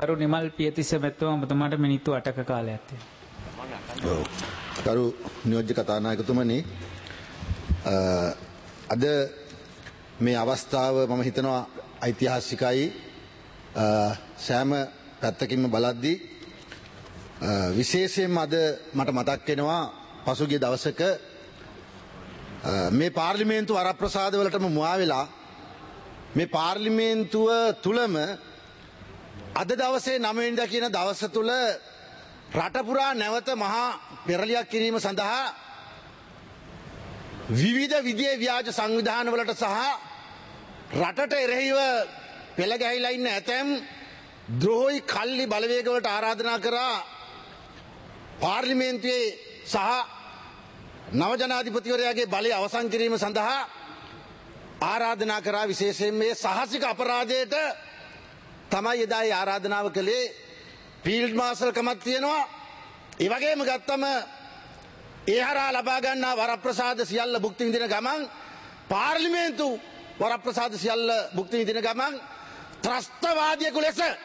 කරු නිමල් පියතිස්ස මැතිතුමා ඔබතුමාට මිනිත්තු 8ක කාලයක් තියෙනවා. කරු නියෝජ්‍ය කතානායකතුමනි, අද මේ අවස්ථාව මම හිතනවා ඓතිහාසිකයි. සෑම පැත්තකින්ම බලද්දී විශේෂයෙන්ම අද මට මතක් වෙනවා පසුගිය දවසක මේ පාර්ලිමේන්තු වරප්‍රසාදවලටම මුවා වෙලා මේ පාර්ලිමේන්තුව තුලම අද දවසේ 9 වෙනිදා කියන දවස තුල රට පුරා නැවත මහා පෙරලියක් කිරීම සඳහා විවිධ විදියේ ව්‍යාජ සංවිධාන වලට සහ රටට එරෙහිව පෙළ ගැහිලා ඉන්න ඇතැම් ද්‍රෝහී කල්ලි බලවේග වලට ආරාධනා කරා පාර්ලිමේන්තුවේ සහ නව ජනාධිපතිවරයාගේ බලය අවසන් කිරීම සඳහා ආරාධනා කරා. විශේෂයෙන් මේ සාහසික අපරාධයට තමයි එදා ඒ ආරාධනාව කළේ. ෆීල්ඩ් මාර්ෂල් කමක් තියෙනවා. ඒ වගේම ගත්තම ඒ හරහා ලබා ගන්නා වරප්‍රසාද සියල්ල භුක්ති විඳින ගමන් පාර්ලිමේන්තු වරප්‍රසාද සියල්ල භුක්ති විඳින ගමන් ත්‍රස්තවාදියෙකු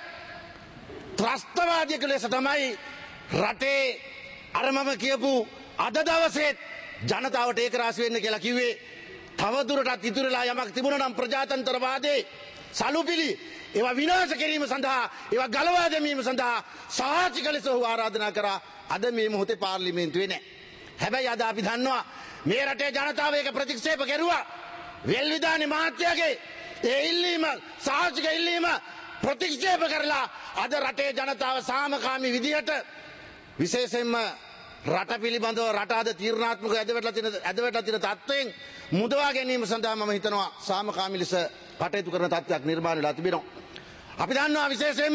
ලෙස තමයි රටේ අර මම කියපු අද දවසේ ජනතාවට ඒක රාශි වෙන්න කියලා කිව්වේ. තවදුරටත් ඉතුරුලා යමක් තිබුණා නම් ප්‍රජාතන්ත්‍රවාදයේ සලුපිලි ඒවා විනාශ කිරීම සඳහා ඒවා ගලවා දැමීම සඳහා සාහසික ලෙස ආරාධනා කරා. අද මේ මොහොතේ පාර්ලිමේන්තුවේ නැහැ. හැබැයි අද අපි දන්නවා මේ රටේ ජනතාව ඒක ප්‍රතික්ෂේප කරුවා. වෙල්විදානි මහත්තයාගේ ඒ ඉල්ලීම සාහසික ඉල්ලීම ප්‍රතික්ෂේප කරලා අද රටේ ජනතාව සාමකාමී විදියට විශේෂයෙන්ම රට පිළිබඳව රට අද තීරණාත්මක ඇදවැටලා තියෙන තත්ත්වයෙන් මුදවා ගැනීම සඳහා මම හිතනවා සාමකාමී ලෙස කටයුතු කරන තත්ත්වයක් නිර්මාණය වෙලා තිබෙනවා. අපි දන්නවා විශේෂයෙන්ම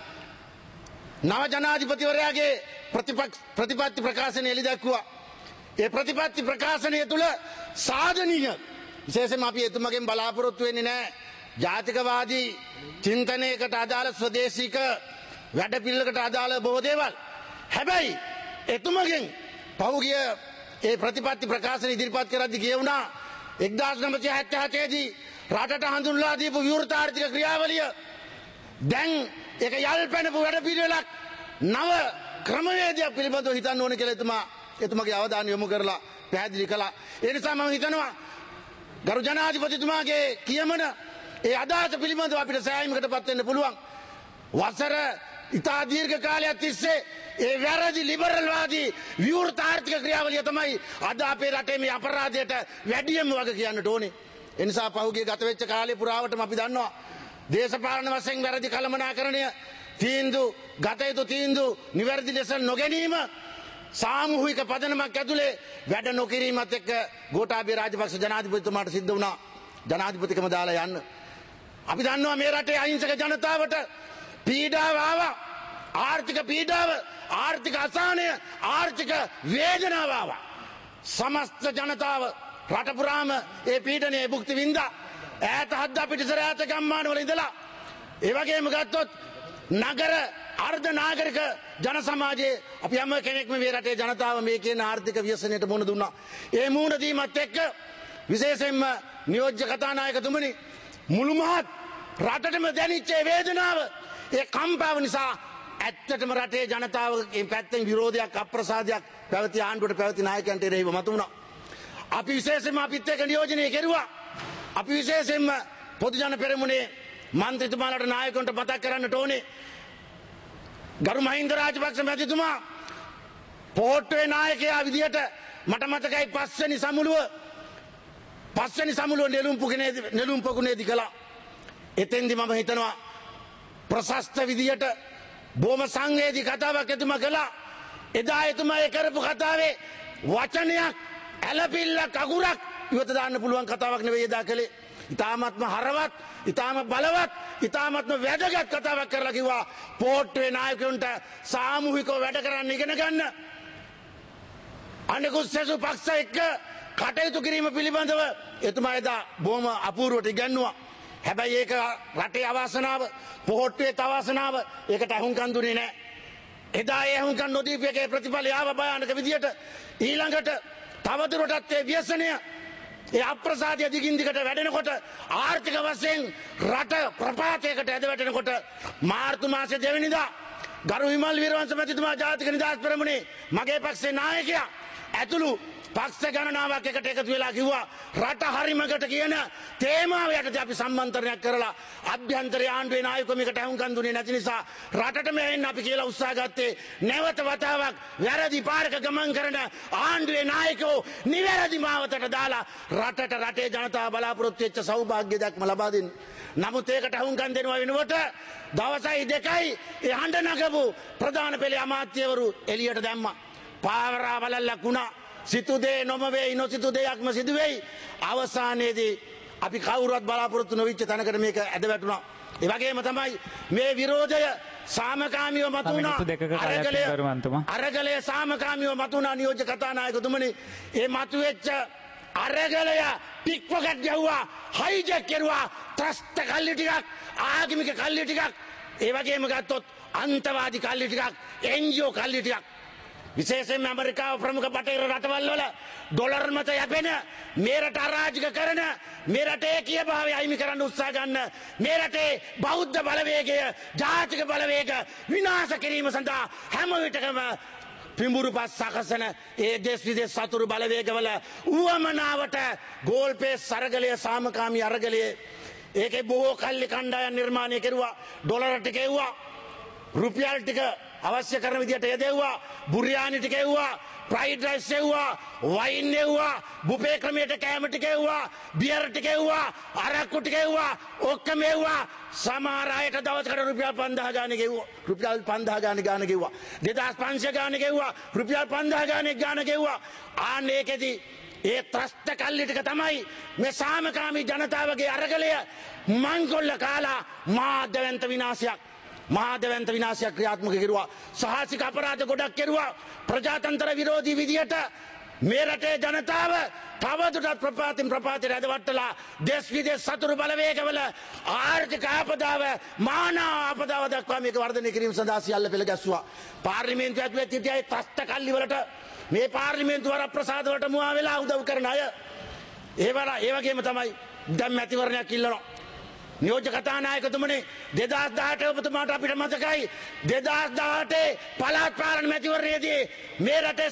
නව ජනාධිපතිවරයාගේ ප්‍රතිපත්ති ප්‍රකාශනය එළි දැක්වුවා. ඒ ප්‍රතිපත්ති ප්‍රකාශනය තුළ සාධනීය විශේෂයෙන්ම අපි එතුමගෙන් බලාපොරොත්තු වෙන්නේ නැහැ ජාතිකවාදී චින්තනයකට අදාළ ස්වදේශීක වැඩපිළිවෙලකට අදාළ බොහෝ දේවල්. හැබැයි එතුමගෙන් පහුගිය ඒ ප්‍රතිපත්ති ප්‍රකාශන ඉදිරිපත් කරද්දී කියුණා 1977 දී රටට හඳුන්වලා දීපු විවෘත ආර්ථික ක්‍රියාවලිය දැන් ඒක යල්පැනපු වැඩපිළිවෙලක් නව ක්‍රමවේදයක් පිළිබඳව හිතන්න ඕනේ කියලා එතුමාගේ අවධානය යොමු කරලා පැහැදිලි කළා. ඒ නිසා මම හිතනවා ගරු ජනාධිපතිතුමාගේ කියමන ඒ අදහස පිළිබඳව අපිට සෑහීමකටපත් වෙන්න පුළුවන්. වසර ඉතා දීර්ඝ කාලයක් තිස්සේ ඒ වැරදි ලිබරල්වාදී විවෘත ආර්ථික ක්‍රියාවලිය තමයි අද අපේ රටේ මේ අපරාධයට වැඩියෙන්ම වග කියන්නට ඕනේ. ඒ නිසා පහුගිය ගත වෙච්ච කාලේ පුරාවටම අපි දන්නවා දේශපාලන වශයෙන් වැරදි කළමනාකරණය තීන්දුව ගත යුතු තීන්දුව නිවැරදි ලෙස නොගැනීම සාමූහික පදනමක් ඇතුලේ වැඩ නොකිරීමත් එක්ක ගෝඨාභය රාජපක්ෂ ජනාධිපතිතුමාට සිද්ධ වුණා ජනාධිපතිකම දාලා යන්න. අපි දන්නවා මේ රටේ අහිංසක ජනතාවට පීඩාව ආවා. ආර්ථික පීඩාව, ආර්ථික අසහනය, ආර්ථික වේදනාව ආවා. සමස්ත ජනතාව රට පුරාම ඒ පීඩනයේ භුක්ති විඳා. ඈත හද්දා පිටිසර ඈත ගම්මාන වල ඉඳලා ඒ වගේම ගත්තොත් නගර අර්ධ නාගරික ජන සමාජයේ අපි හැම කෙනෙක්ම මේ රටේ ජනතාව මේ කියන ආර්ථික ව්‍යසනයට මුහුණ දුන්නා. ඒ මුහුණ දීමත් එක්ක විශේෂයෙන්ම නියෝජ්‍ය කතානායකතුමනි මුළු මහත් රටටම දැනිච්ච වේදනාව ඒ කම්පාව නිසා ඇත්තටම රටේ ජනතාවගේ පැත්තෙන් විරෝධයක් අප්‍රසාදයක් පැවති ආණ්ඩුවට පැවති නායකයන්ට එරෙහිව මතුවුණා. අපි විශේෂයෙන්ම අපිත් එක්ක නියෝජනය කෙරුවා. අපි විශේෂයෙන්ම පොදු ජන පෙරමුණේ මන්ත්‍රීතුමාලාට නායකයන්ට මතක් කරන්නට ඕනේ. ගරු මහින්ද රාජපක්ෂ මැතිතුමා පොට්ටුවේ නායකයා විදියට මට මතකයි පස්වෙනි සමුළුව නෙළුම් පොකුණේදී කළා. එතෙන්දි මම හිතනවා ප්‍රශස්ත විදියට බොහොම සංවේදී කතාවක් එතුමා කළා. එදා එතුමා ඒ කරපු කතාවේ වචනයක් ඇලපිල්ලක් අගුරක් ඉවත දාන්න පුළුවන් කතාවක් නෙවෙයි එදා කළේ. ඉතාමත්ම හරවත්, ඉතාම බලවත්, ඉතාමත්ම වැදගත් කතාවක් කරලා කිව්වා පොට්ටුවේ නායකයන්ට සාමූහිකව වැඩ කරන්න ඉගෙන ගන්න. අනෙකුත් සෙසු පක්ෂ එක්ක කටයුතු කිරීම පිළිබඳව එතුමා එදා බොහොම අපූර්වට ඉගැන්නුවා. හැබැයි ඒක රටේ අවාසනාව, පොහොට්ටුවේ තවාසනාව, ඒකට අහුම්කම් දුන්නේ නැහැ. එදා ඒ අහුම්කම් නොදීපු එකේ ප්‍රතිඵලය ආව භයානක විදියට ඊළඟට තවදුරටත් ඒ ව්‍යසනය ඒ අප්‍රසාදය දිගින් දිගට වැඩෙනකොට ආර්ථික වශයෙන් රට ප්‍රපාතයකට ඇද වැටෙනකොට මාර්තු මාසේ 2 වෙනිදා ගරු විමල් වීරවංශ මැතිතුමා ජාතික නිදහස් පෙරමුණේ මගේ පක්ෂේ නායකයා ඇතුළු පක්ෂ ගණනාවක් එකට එකතු වෙලා කිව්වා රට හරිමකට කියන තේමාව යටතේ අපි සම්මන්ත්‍රණයක් කරලා අභ්‍යන්තර ආණ්ඩුවේ නායකකමකට අහුම්කම් දුන්නේ නැති නිසා රටටම එන්න අපි කියලා උත්සාහ ගත්තේ නැවත වතාවක් වැරදි පාරක ගමන් කරන ආණ්ඩුවේ නායකයෝ නිවැරදි මාවතට දාලා රටට රටේ ජනතාව බලාපොරොත්තු වෙච්ච සෞභාග්‍ය දක්ම ලබා දෙන්න. නමුත් ඒකට අහුම්කම් දෙනවා වෙනකොට දවසයි දෙකයි ඒ හඬ නගපු ප්‍රධාන පෙළේ අමාත්‍යවරු එළියට දැම්මා. පාවරා බලල්ලක් වුණා. සිතුදේ නොමවෙයි නොසිතු දෙයක්ම සිදුවෙයි. අවසානයේදී අපි කවුරුවත් බලාපොරොත්තු නොවිච්ච තැනකට මේක ඇද වැටුණා. ඒ වගේම තමයි මේ විරෝධය සාමකාමීව මතුණා. අරගලය සාමකාමීව මතුණා නියෝජ්‍ය කතානායකතුමනි. ඒ මතුවෙච්ච අරගලය පික්පොකට් ගැහුවා, හයිජැක් කෙරුවා, ත්‍රස්ත කල්ලි ටිකක්, ආගමික කල්ලි ටිකක්, ඒ වගේම ගත්තොත් අන්තවාදී කල්ලි ටිකක්, NGO කල්ලි ටිකක්. විශේෂයෙන්ම ඇමරිකාව ප්‍රමුඛ බටහිර රටවල් වල ඩොලර් මත යැපෙන මේ රට අරාජික කරන මේ රටේ ඒකීයභාවය අයිමි කරන්න උත්සාහ ගන්න මේ රටේ බෞද්ධ බලවේගය ජාතික බලවේග විනාශ කිරීම සඳහා හැම විටකම පිඹුරුපත් සකසන ඒ දේශ විදේශ සතුරු බලවේගවල උවමනාවට ගෝල්පේස් අරගලය සාමකාමී අරගලයේ ඒකේ බොහෝ කල්ලි කණ්ඩායම් නිර්මාණය කෙරුවා. ඩොලර් ටික එව්වා, රුපියල් ටික අවශ්‍ය කරන විදියට යදෙව්වා, බුරියානි ටික එව්වා, ෆ්‍රයිඩ් රයිස් එව්වා, වයින් එව්වා, බුෆේ ක්‍රමයට කෑම ටික එව්වා, බියර් ටික එව්වා, අරක්කු ටික එව්වා, ඔක්කොම එව්වා. සමහර අයට දවසකට රුපියල් 5000 ගානේ ගෙව්වා. රුපියල් 5000 ගානේ ගෙව්වා. 2500 ගානේ ගෙව්වා. රුපියල් 5000 ගානේ ගෙව්වා. ආන්න ඒකෙදි ඒ ත්‍රස්ත කල්ලි ටික තමයි මේ සාමකාමී ජනතාවගේ අරගලය මංගොල්ල කාලා මාධ්‍යවන්ත විනාශයක් මහාදවන්ත විනාශයක් ක්‍රියාත්මක කෙරුවා. සාහසික අපරාධ ගොඩක් කෙරුවා. ප්‍රජාතන්ත්‍ර විරෝධී විදියට මේ රටේ ජනතාව තවදුරටත් ප්‍රපාතයට ඇදවට්ටලා දේශ විදේශ සතුරු බලවේගවල ආර්ථික ආපදාව මානව ආපදාව දක්වා මේක වර්ධනය කිරීම සඳහා සියල්ල පෙළ ගැස්සුවා. පාර්ලිමේන්තුව ඇතුළේ සිටියයි ත්‍රස්ත කල්ලි වලට මේ පාර්ලිමේන්තු වරප්‍රසාද වලට මුවා වෙලා උදව් කරන අය ඒ වගේම තමයි දැන් මැතිවරණයක් ඉල්ලනවා. නියෝජ්‍ය කතානායකතුමනි 2018 ඔබතුමාට අපිට මතකයි 2018 පළාත් පාලන මැතිවරණයේදී මේ රටේ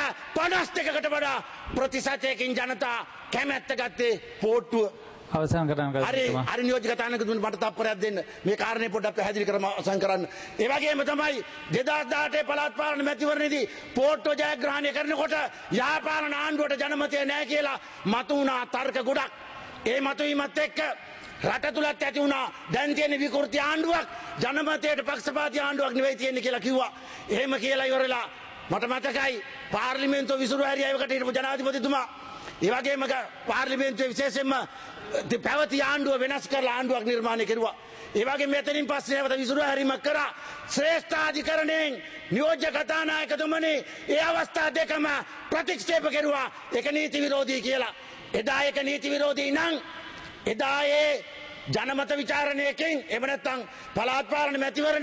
52%කට වඩා ප්‍රතිශතයකින් ජනතා කැමැත්ත ගත්තේ පෝට්ටුව. අවසන් කරන්න හරි නියෝජ්‍ය කතානායකතුමනි මට තප්පරයක් දෙන්න මේ කාරණේ පොඩ්ඩක් පැහැදිලි කරම අවසන් කරන්න. ඒ වගේම තමයි 2018 පළාත් පාලන මැතිවරණයේදී පෝට්ටුව ජයග්‍රහණය කරනකොට යහපාලන ආණ්ඩුවට ජනමතය නැහැ කියලා මතු වුණා තර්ක ගොඩක්. ඒ මතුවීමත් එක්ක රට තුලත් ඇති වුණා දැන් තියෙන විකෘති ආණ්ඩුවක් ජනමතයට පක්ෂපාතී ආණ්ඩුවක් නෙවෙයි තියෙන්නේ කියලා කිව්වා. එහෙම කියලා ඉවරලා මට මතකයි පාර්ලිමේන්තුව විසිරු හැරියවකට හිටපු ජනාධිපතිතුමා ඒ වගේම පාර්ලිමේන්තුවේ විශේෂයෙන්ම පැවති ආණ්ඩුව වෙනස් කරලා ආණ්ඩුවක් නිර්මාණය කෙරුවා. ඒ වගේ මෙතනින් පස්සේ නැවත විසිරු හැරීමක් කරා. ශ්‍රේෂ්ඨාධිකරණයෙන් නියෝජ්‍ය කතානායකතුමනි ඒ අවස්ථා දෙකම ප්‍රතික්ෂේප කෙරුවා. ඒක නීති විරෝධී කියලා. එදා ඒක නීති විරෝධී නම් එදා ඒ ජනමත විචාරණයකින් එහෙම නැත්නම් පළාත් පාලන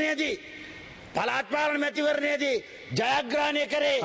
මැතිවරණයේදී ජයග්‍රහණය කරේ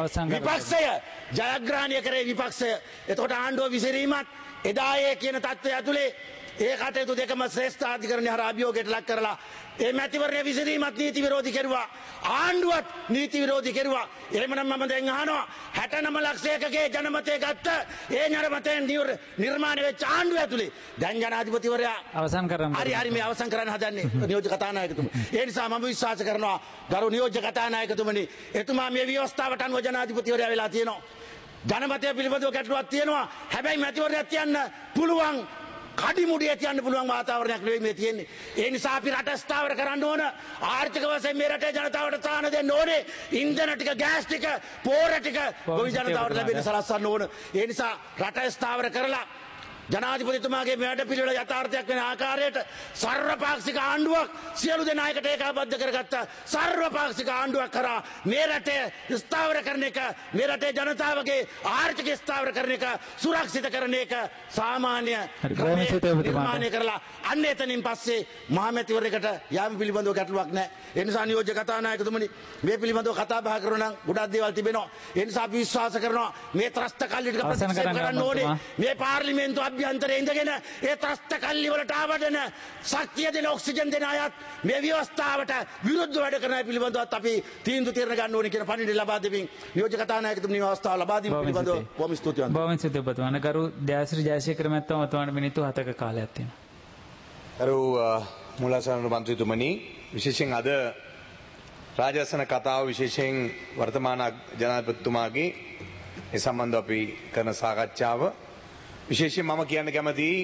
විපක්ෂය. එතකොට ආණ්ඩුව විසිරීමත් එදා ඒ කියන තත්ත්වය ඇතුලේ ඒ කටයුතු දෙකම ශ්‍රේෂ්ඨාධිකරණය හරහා අභියෝගයට ලක් කරලා ඒ මැතිවරණය විසිරීමත් නීති විරෝධී කෙරුවා. ආණ්ඩුවත් නීති විරෝධී කෙරුවා. එහෙමනම් මම දැන් අහනවා 69 ලක්ෂයකගේ ජනමතය ගත්ත ඒ ජනමතයෙන් නිර්මාණය වෙච්ච ආණ්ඩුව ඇතුලේ දැන් ජනාධිපතිවරයා අවසන් කරන්න. හරි මේ අවසන් කරන්න හදන්නේ නියෝජ්‍ය කතානායකතුමනි. ඒ නිසා මම විශ්වාස කරනවා ගරු නියෝජ්‍ය කතානායකතුමනි එතුමා මේ ව්‍යවස්ථාවට අනුව ජනාධිපතිවරයා වෙලා තියෙනවා. ජනමතය පිළිබඳව ගැටලුවක් තියෙනවා. හැබැයි මැතිවරණයක් තියන්න පුළුවන් කඩිමුඩිය තියන්න පුළුවන් වාතාවරණයක් නෙවෙයි මේ තියෙන්නේ. ඒ නිසා අපි රට ස්ථාවර කරන්න ඕන. ආර්ථික වශයෙන් මේ රටේ ජනතාවට ත්‍රාණ දෙන්න ඕනේ. ඉන්ධන ටික, ගෑස් ටික, පෝර ටික ගොවි ජනතාවට ලැබෙන්න සලස්වන්න ඕන. ඒ නිසා රට ස්ථාවර කරලා ජනාධිපතිතුමාගේ වැඩ පිළිවෙල යථාර්ථයක් වෙන ආකාරයට සර්වපාක්ෂික ආණ්ඩුවක් සියලු දෙනායකට ඒකාබද්ධ කරගත්ත සර්වපාක්ෂික ආණ්ඩුවක් කරා මේ රටේ ස්ථාවර කරන එක, මේ රටේ ජනතාවගේ ආර්ථික ස්ථාවර කරන එක, සුරක්ෂිත කරන එක සාමාන්‍ය නිර්මාණය කරලා අන්න එතනින් පස්සේ මහමැතිවරයෙකුට යාම පිළිබඳව ගැටලුවක් නැහැ. ඒ නිසා නියෝජ්‍ය කතානායකතුමනි මේ පිළිබඳව කතා බහ කරනවා නම් ගොඩක් දේවල් තිබෙනවා. ඒ නිසා අපි විශ්වාස කරනවා මේ ත්‍රස්ත කල්ලි ටික ප්‍රතික්ෂේප කරන්න ඕනේ. මේ පාර්ලිමේන්තුව අභ්‍යන්තරයේ ඉඳගෙන ඒ ත්‍රස්ත කල්ලි වලට ආවඩන ශක්තිය දෙන ඔක්සිජන් දෙන අයත් මේ ව්‍යවස්ථාවට විරුද්ධව වැඩ කරන අය පිළිබඳවත් අපි තීන්දුව తీරන ගන්න ඕනේ කියන පණිවිඩය ලබා දෙමින් නියෝජ්‍ය කතානායකතුමනි මේ අවස්ථාව ලබා දීම පිළිබඳව බොහොම ස්තුතියි. බොහොම ස්තුතියි ඔබතුමාට. ගරු දයාසිරි ජයසේකර මහත්මයා ඔබතුමාට මිනිත්තු 7ක කාලයක් තියෙනවා. ගරු මූලාසන මන්ත්‍රීතුමනි, විශේෂයෙන් අද රාජාසන කතාව විශේෂයෙන් වර්තමාන ජනාධිපතිතුමාගේ ඒ සම්බන්ධව අපි කරන සාකච්ඡාව විශේෂයෙන් මම කියන්න කැමතියි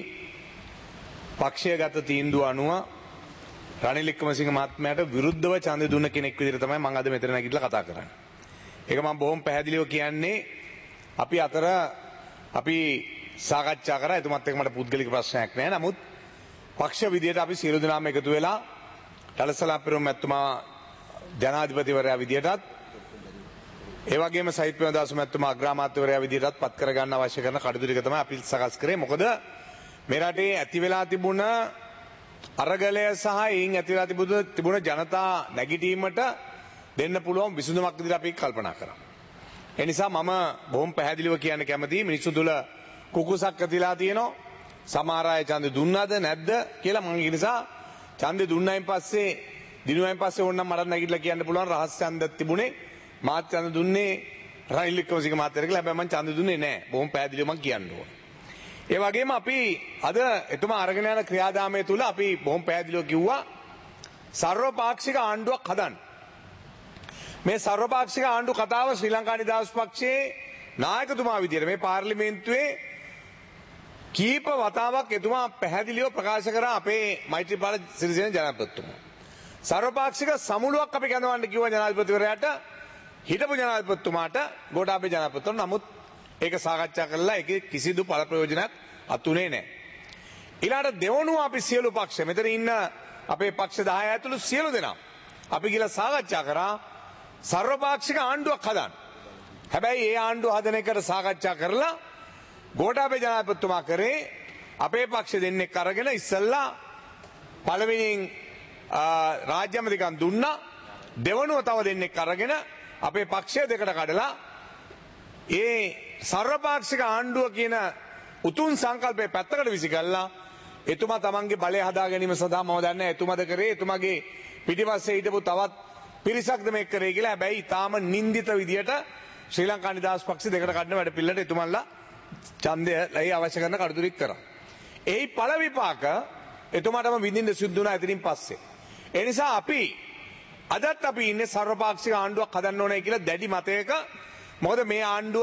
පක්ෂයගත තීන්දුව අනුව රනිල් වික්‍රමසිංහ මහත්මයාට විරුද්ධව ඡන්දය දුන්න කෙනෙක් විදිහට තමයි මම අද මෙතන නැගිටලා කතා කරන්නේ. ඒක මම බොහොම පැහැදිලිව කියන්නේ අපි අතර අපි සාකච්ඡා කරා. එතුමත් එක්ක මට පුද්ගලික ප්‍රශ්නයක් නැහැ. නමුත් පක්ෂ විදියට අපි සියලු දෙනාම එකතු වෙලා ඩලසලා පෙරමුණ මැතිතුමා ජනාධිපතිවරයා විදියටත් ඒ වගේම සයිත් ප්‍රේමදාස මැතිතුමා අග්‍රාමාත්‍යවරයා විදියටත් පත් කරගන්න අවශ්‍ය කරන කටයුතු ටික තමයි අපි සකස් කරේ. මොකද මේ රටේ ඇති වෙලා තිබුණ අරගලය සහ එයින් ඇති වෙලා තිබුණ ජනතා නැගිටීමට දෙන්න පුළුවන් විසඳුමක් විදිහට අපි කල්පනා කරා. ඒ නිසා මම බොහොම පැහැදිලිව කියන්න කැමතියි මිනිස්සු තුල කුකුසක් ඇතිලා තියෙනවා. සමහර අය ඡන්දේ දුන්නාද නැද්ද කියලා මම ඒ නිසා ඡන්දේ දුන්නායින් පස්සේ දිනුවයින් පස්සේ ඕනනම් මට නැගිටලා කියන්න පුළුවන් රහස් ඡන්දයක් තිබුණේ. මාත් ඡන්ද දුන්නේ රනිල් වික්‍රමසිංහ මහත්තයාට කියලා. හැබැයි මම ඡන්ද දුන්නේ නැහැ. බොහොම පැහැදිලිව මම කියන්න ඕන. ඒ වගේම අපි අද එතුමා අරගෙන යන ක්‍රියාදාමය තුල අපි බොහොම පැහැදිලිව කිව්වා සර්වපාක්ෂික ආණ්ඩුවක් හදන්න. මේ සර්වපාක්ෂික ආණ්ඩු කතාව ශ්‍රී ලංකා නිදහස් පක්ෂයේ නායකතුමා විදියට මේ පාර්ලිමේන්තුවේ කීප වතාවක් එතුමා පැහැදිලිව ප්‍රකාශ කරා අපේ මෛත්‍රීපාල සිරිසේන ජනාධිපතිතුමා. සර්වපාක්ෂික සමුළුවක් අපි ගන්නවන්න කිව්වා ජනාධිපතිවරයාට, හිටපු ජනාධිපතිතුමාට, ගෝඨාභය ජනාධිපතිතුමාට. නමුත් ඒක සාකච්ඡා කරලා ඒකේ කිසිදු පළ ප්‍රයෝජනයක් අතුනේ නැහැ. ඊළාට දෙවනුව අපි සියලු පක්ෂ මෙතන ඉන්න අපේ පක්ෂ 10 ඇතුළු සියලු දෙනා අපි කියලා සාකච්ඡා කරා සර්වපාක්ෂික ආණ්ඩුවක් හදන්න. හැබැයි ඒ ආණ්ඩුව හදන එකට සාකච්ඡා කරලා ගෝඨාභය ජනාධිපතිතුමා කරේ අපේ පක්ෂ දෙන්නෙක් අරගෙන ඉස්සල්ලා පළවෙනියෙන් රාජ්‍ය අමාත්‍යකම් දුන්නා. දෙවනුව තව දෙන්නෙක් අරගෙන අපේ පක්ෂය දෙකට කඩලා ඒ සර්වපාක්ෂික ආණ්ඩුව කියන උතුම් සංකල්පය පැත්තකට විසිකල්ලා එතුමා තමන්ගේ බලය හදා ගැනීම සඳහා මම දන්නේ එතුමාද කරේ එතුමාගේ පිටිපස්සේ හිටපු තවත් පිරිසක්ද මේක කරේ කියලා. හැබැයි තාම නින්දිත විදියට ශ්‍රී ලංකා නිදහස් පක්ෂ දෙකට කඩන වැඩ පිළිවෙලට එතුමන්ලා ඡන්දය ලයි අවශ්‍ය කරන කටයුතු කරා. එයි පළ විපාක එතුමාටම විඳින්න සිද්ධ වුණා එතනින් පස්සේ. ඒ නිසා අපි අදත් අපි ඉන්නේ සර්වපාක්ෂික ආණ්ඩුවක් හදන්න ඕනේ කියලා දැඩි මතයක. මොකද මේ ආණ්ඩුව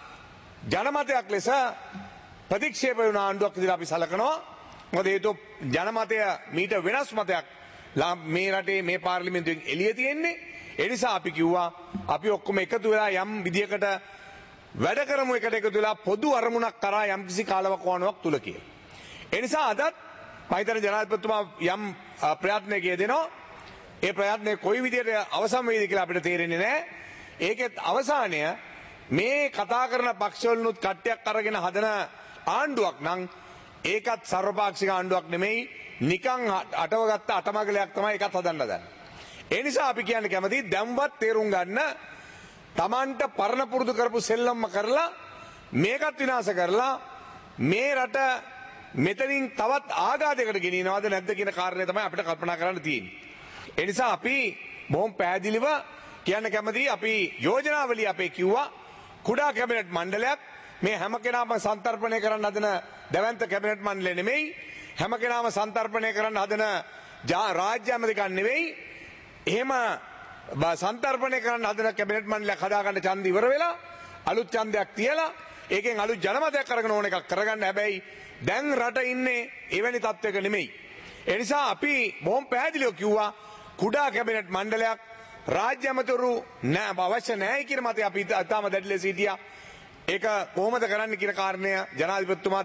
ජනමතයක් ලෙස ප්‍රතික්ෂේප වුණ ආණ්ඩුවක් විදිහට අපි සලකනවා. මොකද හේතුව ජනමතය මීට වෙනස් මතයක් මේ රටේ මේ පාර්ලිමේන්තුවෙන් එළිය තියෙන්නේ. ඒ නිසා අපි කිව්වා අපි ඔක්කොම එකතු වෙලා යම් විදියකට වැඩ කරමු, එකට එකතු වෙලා පොදු අරමුණක් කරා යම්කිසි කාලවකවානුවක් තුල කියලා. ඒ නිසා අදත් මහිතන ජනාධිපතිතුමා යම් ප්‍රයත්නයක යෙදෙනවා. ඒ ප්‍රයත්නය කොයි විදියට අවසන් වෙයිද කියලා අපිට තේරෙන්නේ නැහැ. ඒකෙත් අවසානය මේ කතා කරන පක්ෂවලුත් කට්ටියක් අරගෙන හදන ආණ්ඩුවක් නම් ඒකත් සර්වපාක්ෂික ආණ්ඩුවක් නෙමෙයි, නිකන් අටවගත්ත අටමගලයක් තමයි ඒකත් හදන්න හදන්නේ. ඒ නිසා අපි කියන්නේ කැමති දැන්වත් තේරුම් ගන්න තමන්ට පරණ පුරුදු කරපු සෙල්ලම්ම කරලා මේකත් විනාශ කරලා මේ රට මෙතනින් තවත් ආඝාතයකට ගෙනියනවද නැද්ද කියන කාරණේ තමයි අපිට කල්පනා කරන්න තියෙන්නේ. ඒ නිසා අපි බොහොම පැහැදිලිව කියන්න කැමතියි අපි යෝජනාවලිය අපේ කිව්වා කුඩා කැබිනට් මණ්ඩලයක් මේ හැම කෙනාම සන්තර්පණය කරන්න හදන දැවැන්ත කැබිනට් මණ්ඩලය නෙමෙයි, හැම කෙනාම සන්තර්පණය කරන්න හදන රාජ්‍ය අමාත්‍යකම් නෙමෙයි. එහෙම සන්තර්පණය කරන්න හදන කැබිනට් මණ්ඩලයක් හදාගන්න ඡන්ද ඉවර වෙලා අලුත් ඡන්දයක් තියලා ඒකෙන් අලුත් ජනමතයක් අරගෙන ඕන එකක් කරගන්න. හැබැයි දැන් රට ඉන්නේ එවැනි තත්වයක නෙමෙයි. ඒ නිසා අපි බොහොම පැහැදිලිව කිව්වා කුඩා කැබිනට් මණ්ඩලයක් රාජ්‍ය අමාත්‍යවරු අවශ්‍ය නැහැ කියන මතය අපි තාම දැඩි ලෙස හිටියා. ඒක කොහොමද කරන්න කියන කාරණය ජනාධිපතිතුමාත්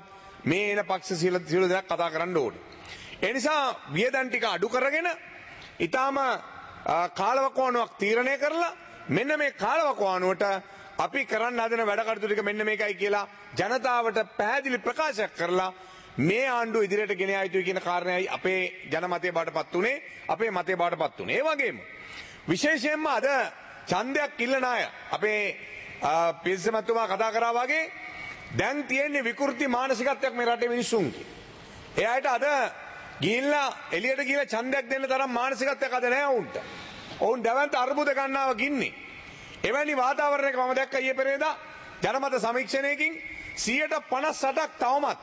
මේ එන පක්ෂ සියලු දෙනා කතා කරන්න ඕනේ. ඒ නිසා වියදම් ටික අඩු කරගෙන ඊටාම කාලවකවානුවක් තීරණය කරලා මෙන්න මේ කාලවකවානුවට අපි කරන්න හදන වැඩ කටයුතු ටික මෙන්න මේකයි කියලා ජනතාවට පැහැදිලි ප්‍රකාශයක් කරලා මේ ආණ්ඩුව ඉදිරියට ගෙන යා යුතුයි කියන කාරණයයි අපේ ජනමතය බාටපත් උනේ අපේ මතය බාටපත් උනේ. ඒ වගේම විශේෂයෙන්ම අද ඡන්දයක් ඉල්ලන අය අපේ පිරිසමතුමා කතා කරා වගේ දැන් තියෙන්නේ විකෘති මානසිකත්වයක් මේ රටේ මිනිස්සුන්ගේ. එයාට අද ගිහිල්ලා එළියට ගිහිල්ලා ඡන්දයක් දෙන්න තරම් මානසිකත්වයක් අද නැහැ උන්ට. ඔවුන් දැවන්ත අර්බුද ගන්නාව ගින්නේ. එවැනි වාතාවරණයක මම දැක්ක ඊයේ පෙරේදා ජනමත සමීක්ෂණයකින් 58%ක් තවමත්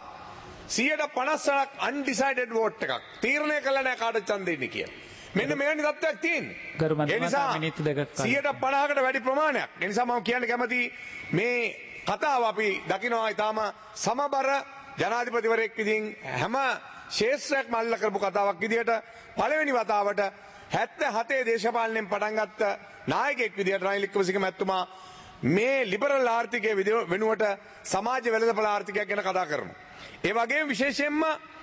58%ක් අන්ඩිසයිඩඩ් වෝට් එකක් තීරණය කළා නැහැ කාටද ඡන්ද දෙන්නේ කියලා. මෙන්න මෙවැනි තත්ත්වයක් තියෙන්නේ. ඒ නිසා 50%කට වැඩි ප්‍රමාණයක්. ඒ නිසා මම කියන්න කැමති මේ කතාව අපි දකිනවා ඊටාම සමබර ජනාධිපතිවරයෙක් විදිහින් හැම ශේෂ්ත්‍රයක්ම අල්ල කරපු කතාවක් විදිහට පළවෙනි වතාවට 77 දේශපාලනයෙන් පටන් ගත්ත නායකයෙක් විදිහට රනිල් වික්‍රමසිංහ මැතිතුමා මේ ලිබරල් ආර්ථිකයේ වෙනුවට සමාජ වෙළඳපොළ ආර්ථිකයක් ගැන කතා කරනවා. ඒ වගේම විශේෂයෙන්ම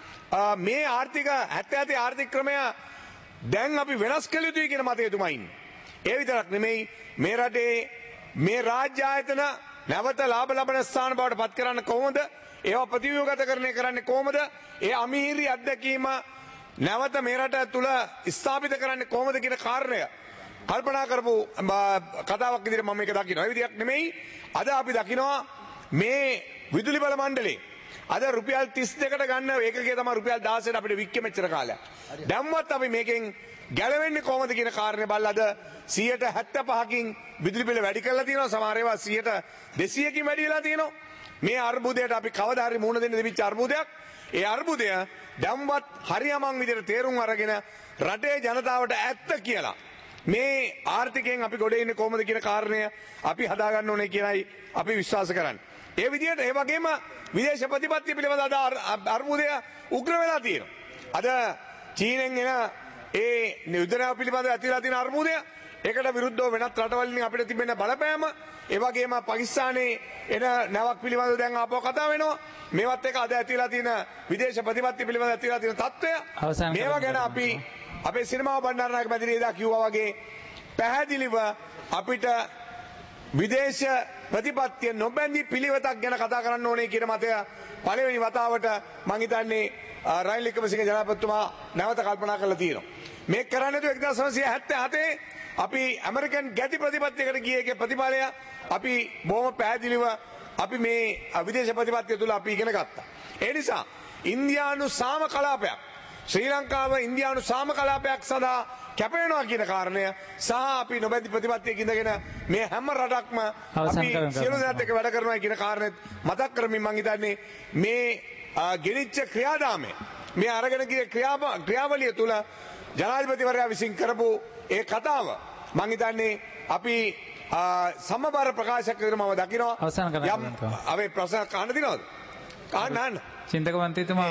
මේ ආර්ථික 77 ආර්ථික ක්‍රමය දැන් අපි වෙනස් කළ යුතුයි කියන මතය තුමා ඉන්නේ. ඒ විතරක් නෙමෙයි මේ රටේ මේ රාජ්‍ය ආයතන නැවත ලාභ ලබන ස්ථාන බවට පත් කරන්න කොහොමද? ඒවා ප්‍රතිව්‍යුහගතකරණය කරන්නේ කොහොමද? ඒ අමීරි අත්දැකීම නැවත මේ රට තුල ස්ථාපිත කරන්නේ කොහොමද කියන කාරණය කල්පනා කරපු කතාවක් විදිහට මම මේක දකිනවා. ඒ විදිහක් නෙමෙයි අද අපි දකිනවා මේ විදුලි බල මණ්ඩලේ අද රුපියල් 32කට ගන්න ඒකකයේ තමයි රුපියල් 16ට අපිට වික්කෙ මෙච්චර කාලයක්. දැම්මත් අපි මේකෙන් ගැලවෙන්නේ කොහොමද කියන කාරණේ බලලා අද 75%කින් විදුලි බිල වැඩි කරලා තියෙනවා. සමහර ඒවා 200කින් වැඩි වෙලා තියෙනවා. මේ අර්බුදයට අපි කවදා හරි මුහුණ දෙන්න දෙවිච්ච අර්බුදයක්. ඒ අර්බුදය දැම්මත් හරියමං විදිහට තේරුම් අරගෙන රටේ ජනතාවට ඇත්ත කියලා මේ ආර්ථිකයෙන් අපි ගොඩ එන්නේ කොහොමද කියන කාරණය අපි හදා ගන්න ඕනේ කියලායි අපි විශ්වාස කරන්නේ. ඒ විදිහට ඒ වගේම විදේශ ප්‍රතිපත්ති පිළිබඳ අද අර්බුදය උග්‍ර වෙලා තියෙනවා. අද චීනෙන් එන ඒ යුද්ධනාව පිළිබඳව ඇතිලා තියෙන අර්බුදය ඒකට විරුද්ධව වෙනත් රටවලින් අපිට තිබෙන බලපෑම ඒ වගේම පාකිස්තානයේ එන නැවක් පිළිබඳව දැන් ආපහු කතා වෙනවා. මේවත් එක අද ඇතිලා තියෙන විදේශ ප්‍රතිපත්ති පිළිබඳව ඇතිලා තියෙන තත්ත්වය මේවා ගැන අපි අපේ සිනමාව බණ්ඩාරනායක මැදිරිය එදා කිව්වා වගේ පැහැදිලිව අපිට විදේශ ප්‍රතිපත්තිය නොබැඳි පිළිවෙතක් ගැන කතා කරන්න ඕනේ කියන මතය පළවෙනි වතාවට මම හිතන්නේ රනිල් වික්‍රමසිංහ ජනාධිපතිතුමා නැවත කල්පනා කරලා තියෙනවා. මේක කරන්නේ 1977 අපි ඇමරිකන් ගැති ප්‍රතිපත්තියකට ගියේ ඒකේ ප්‍රතිඵලය අපි බොහොම පැහැදිලිව අපි මේ විදේශ ප්‍රතිපත්තිය තුල අපි ඉගෙන ගත්තා. ඒ නිසා ඉන්දියානු සාම කලාපයක් ශ්‍රී ලංකාව ඉන්දියානු සාම කලාපයක් සඳහා කැප වෙනවා කියන කාරණය සහ අපි නොබැඳි ප්‍රතිපත්තියක ඉඳගෙන මේ හැම රටක්ම අපි සියලු දෙනාත් එක්ක වැඩ කරනවා කියන කාරණෙත් මතක් කරමින් මම හිතන්නේ මේ ගෙනිච්ච ක්‍රියාදාමය මේ අරගෙන ගිය ක්‍රියාවලිය තුල ජනාධිපතිවරයා විසින් කරපු ඒ කතාව මම හිතන්නේ අපි සමබර ප්‍රකාශයක් කරන මම දකිනවා. අවසන් කරන්න. අපේ ප්‍රශ්න අහන්න දිනවද? අහන්න. චින්තක මන්ත්‍රීතුමා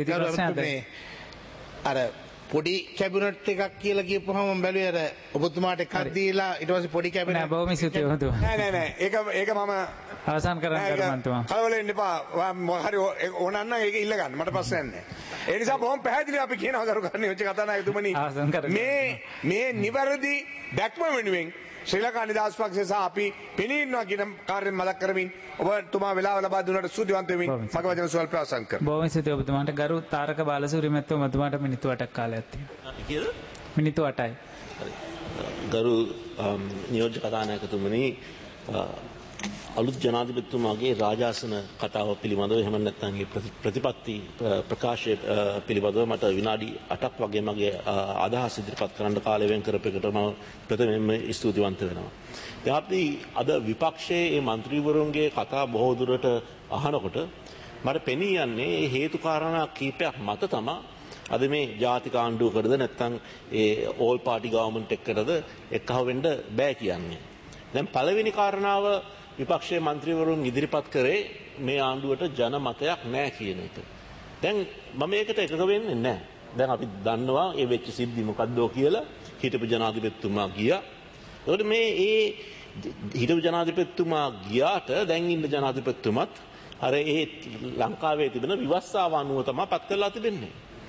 අර පොඩි කැබිනට් එකක් කියලා කියපුවම මම බැලුවේ අර ඔබතුමාට එකක් දීලා ඊට පස්සේ පොඩි කැබිනට් නෑ බොහොම ස්තුතියි ඔබතුමා. නෑ ඒක මම අවසන් කරන්න මන්ත්‍රීතුමා. කලබල වෙන්න එපා. හරි ඕනනම් ඒක ඉල්ල ගන්න. මට ප්‍රශ්නයක් නෑ. ඒ නිසා බොහොම පැහැදිලිව අපි කියනවා ගරුකරණීය වෙච්ච කතානායකතුමනි මේ නිවැරදි දැක්ම වෙනුවෙන් ශ්‍රී ලංකා නිදහස් පක්ෂය සහ අපි පෙනී ඉන්නවා කියන කාර්යයෙන් මතක් කරමින් ඔබතුමා වෙලාව ලබා දුන්නාට ස්තුතිවන්ත වෙමින් මගේ වචන සුවල්ප අවසන් කරනවා. බොහොම ස්තුතියි ඔබතුමාට. ගරු තාරක බාලසූරිය මැතිතුමා ඔබතුමාට මිනිත්තු 8ක් කාලයක් තියෙනවා. කීයද? මිනිත්තු 8යි. ගරු නියෝජ්‍ය කතානායකතුමනි අලුත් ජනාධිපතිතුමාගේ රාජාසන කතාව පිළිබඳව එහෙම නැත්නම් ප්‍රතිපත්ති ප්‍රකාශය පිළිබඳව මට විනාඩි 8ක් වගේ මගේ අදහස් ඉදිරිපත් කරන්න කාලය වෙන් කරපෙකට මම ප්‍රථමයෙන්ම ස්තුතිවන්ත වෙනවා. දැන් අපි අද විපක්ෂයේ මේ മന്ത്രിවරුන්ගේ කතා බොහෝ දුරට අහනකොට මට පෙනී යන්නේ මේ හේතු කාරණා කීපයක් මත තමයි අද මේ ජාතික ආණ්ඩුවකටද නැත්නම් ඒ ඕල් පාටි ගවර්න්මන්ට් එකකටද එක්කව වෙන්න බෑ කියන්නේ. දැන් පළවෙනි කාරණාව විපක්ෂයේ മന്ത്രിවරුන් ඉදිරිපත් කරේ මේ ආණ්ඩුවට ජනමතයක් නැහැ කියන එක. දැන් මම ඒකට එකඟ වෙන්නේ නැහැ. දැන් අපි දන්නවා ඒ වෙච්ච සිද්ධි මොකද්ද කියලා. හිටපු ජනාධිපතිතුමා ගියා. ඒකට මේ හිටපු ජනාධිපතිතුමා ගියාට දැන් ඉන්න ජනාධිපතිතුමත් අර ඒ ලංකාවේ තිබෙන විවස්සාව අනුව තමයි පත් කරලා තිබෙන්නේ.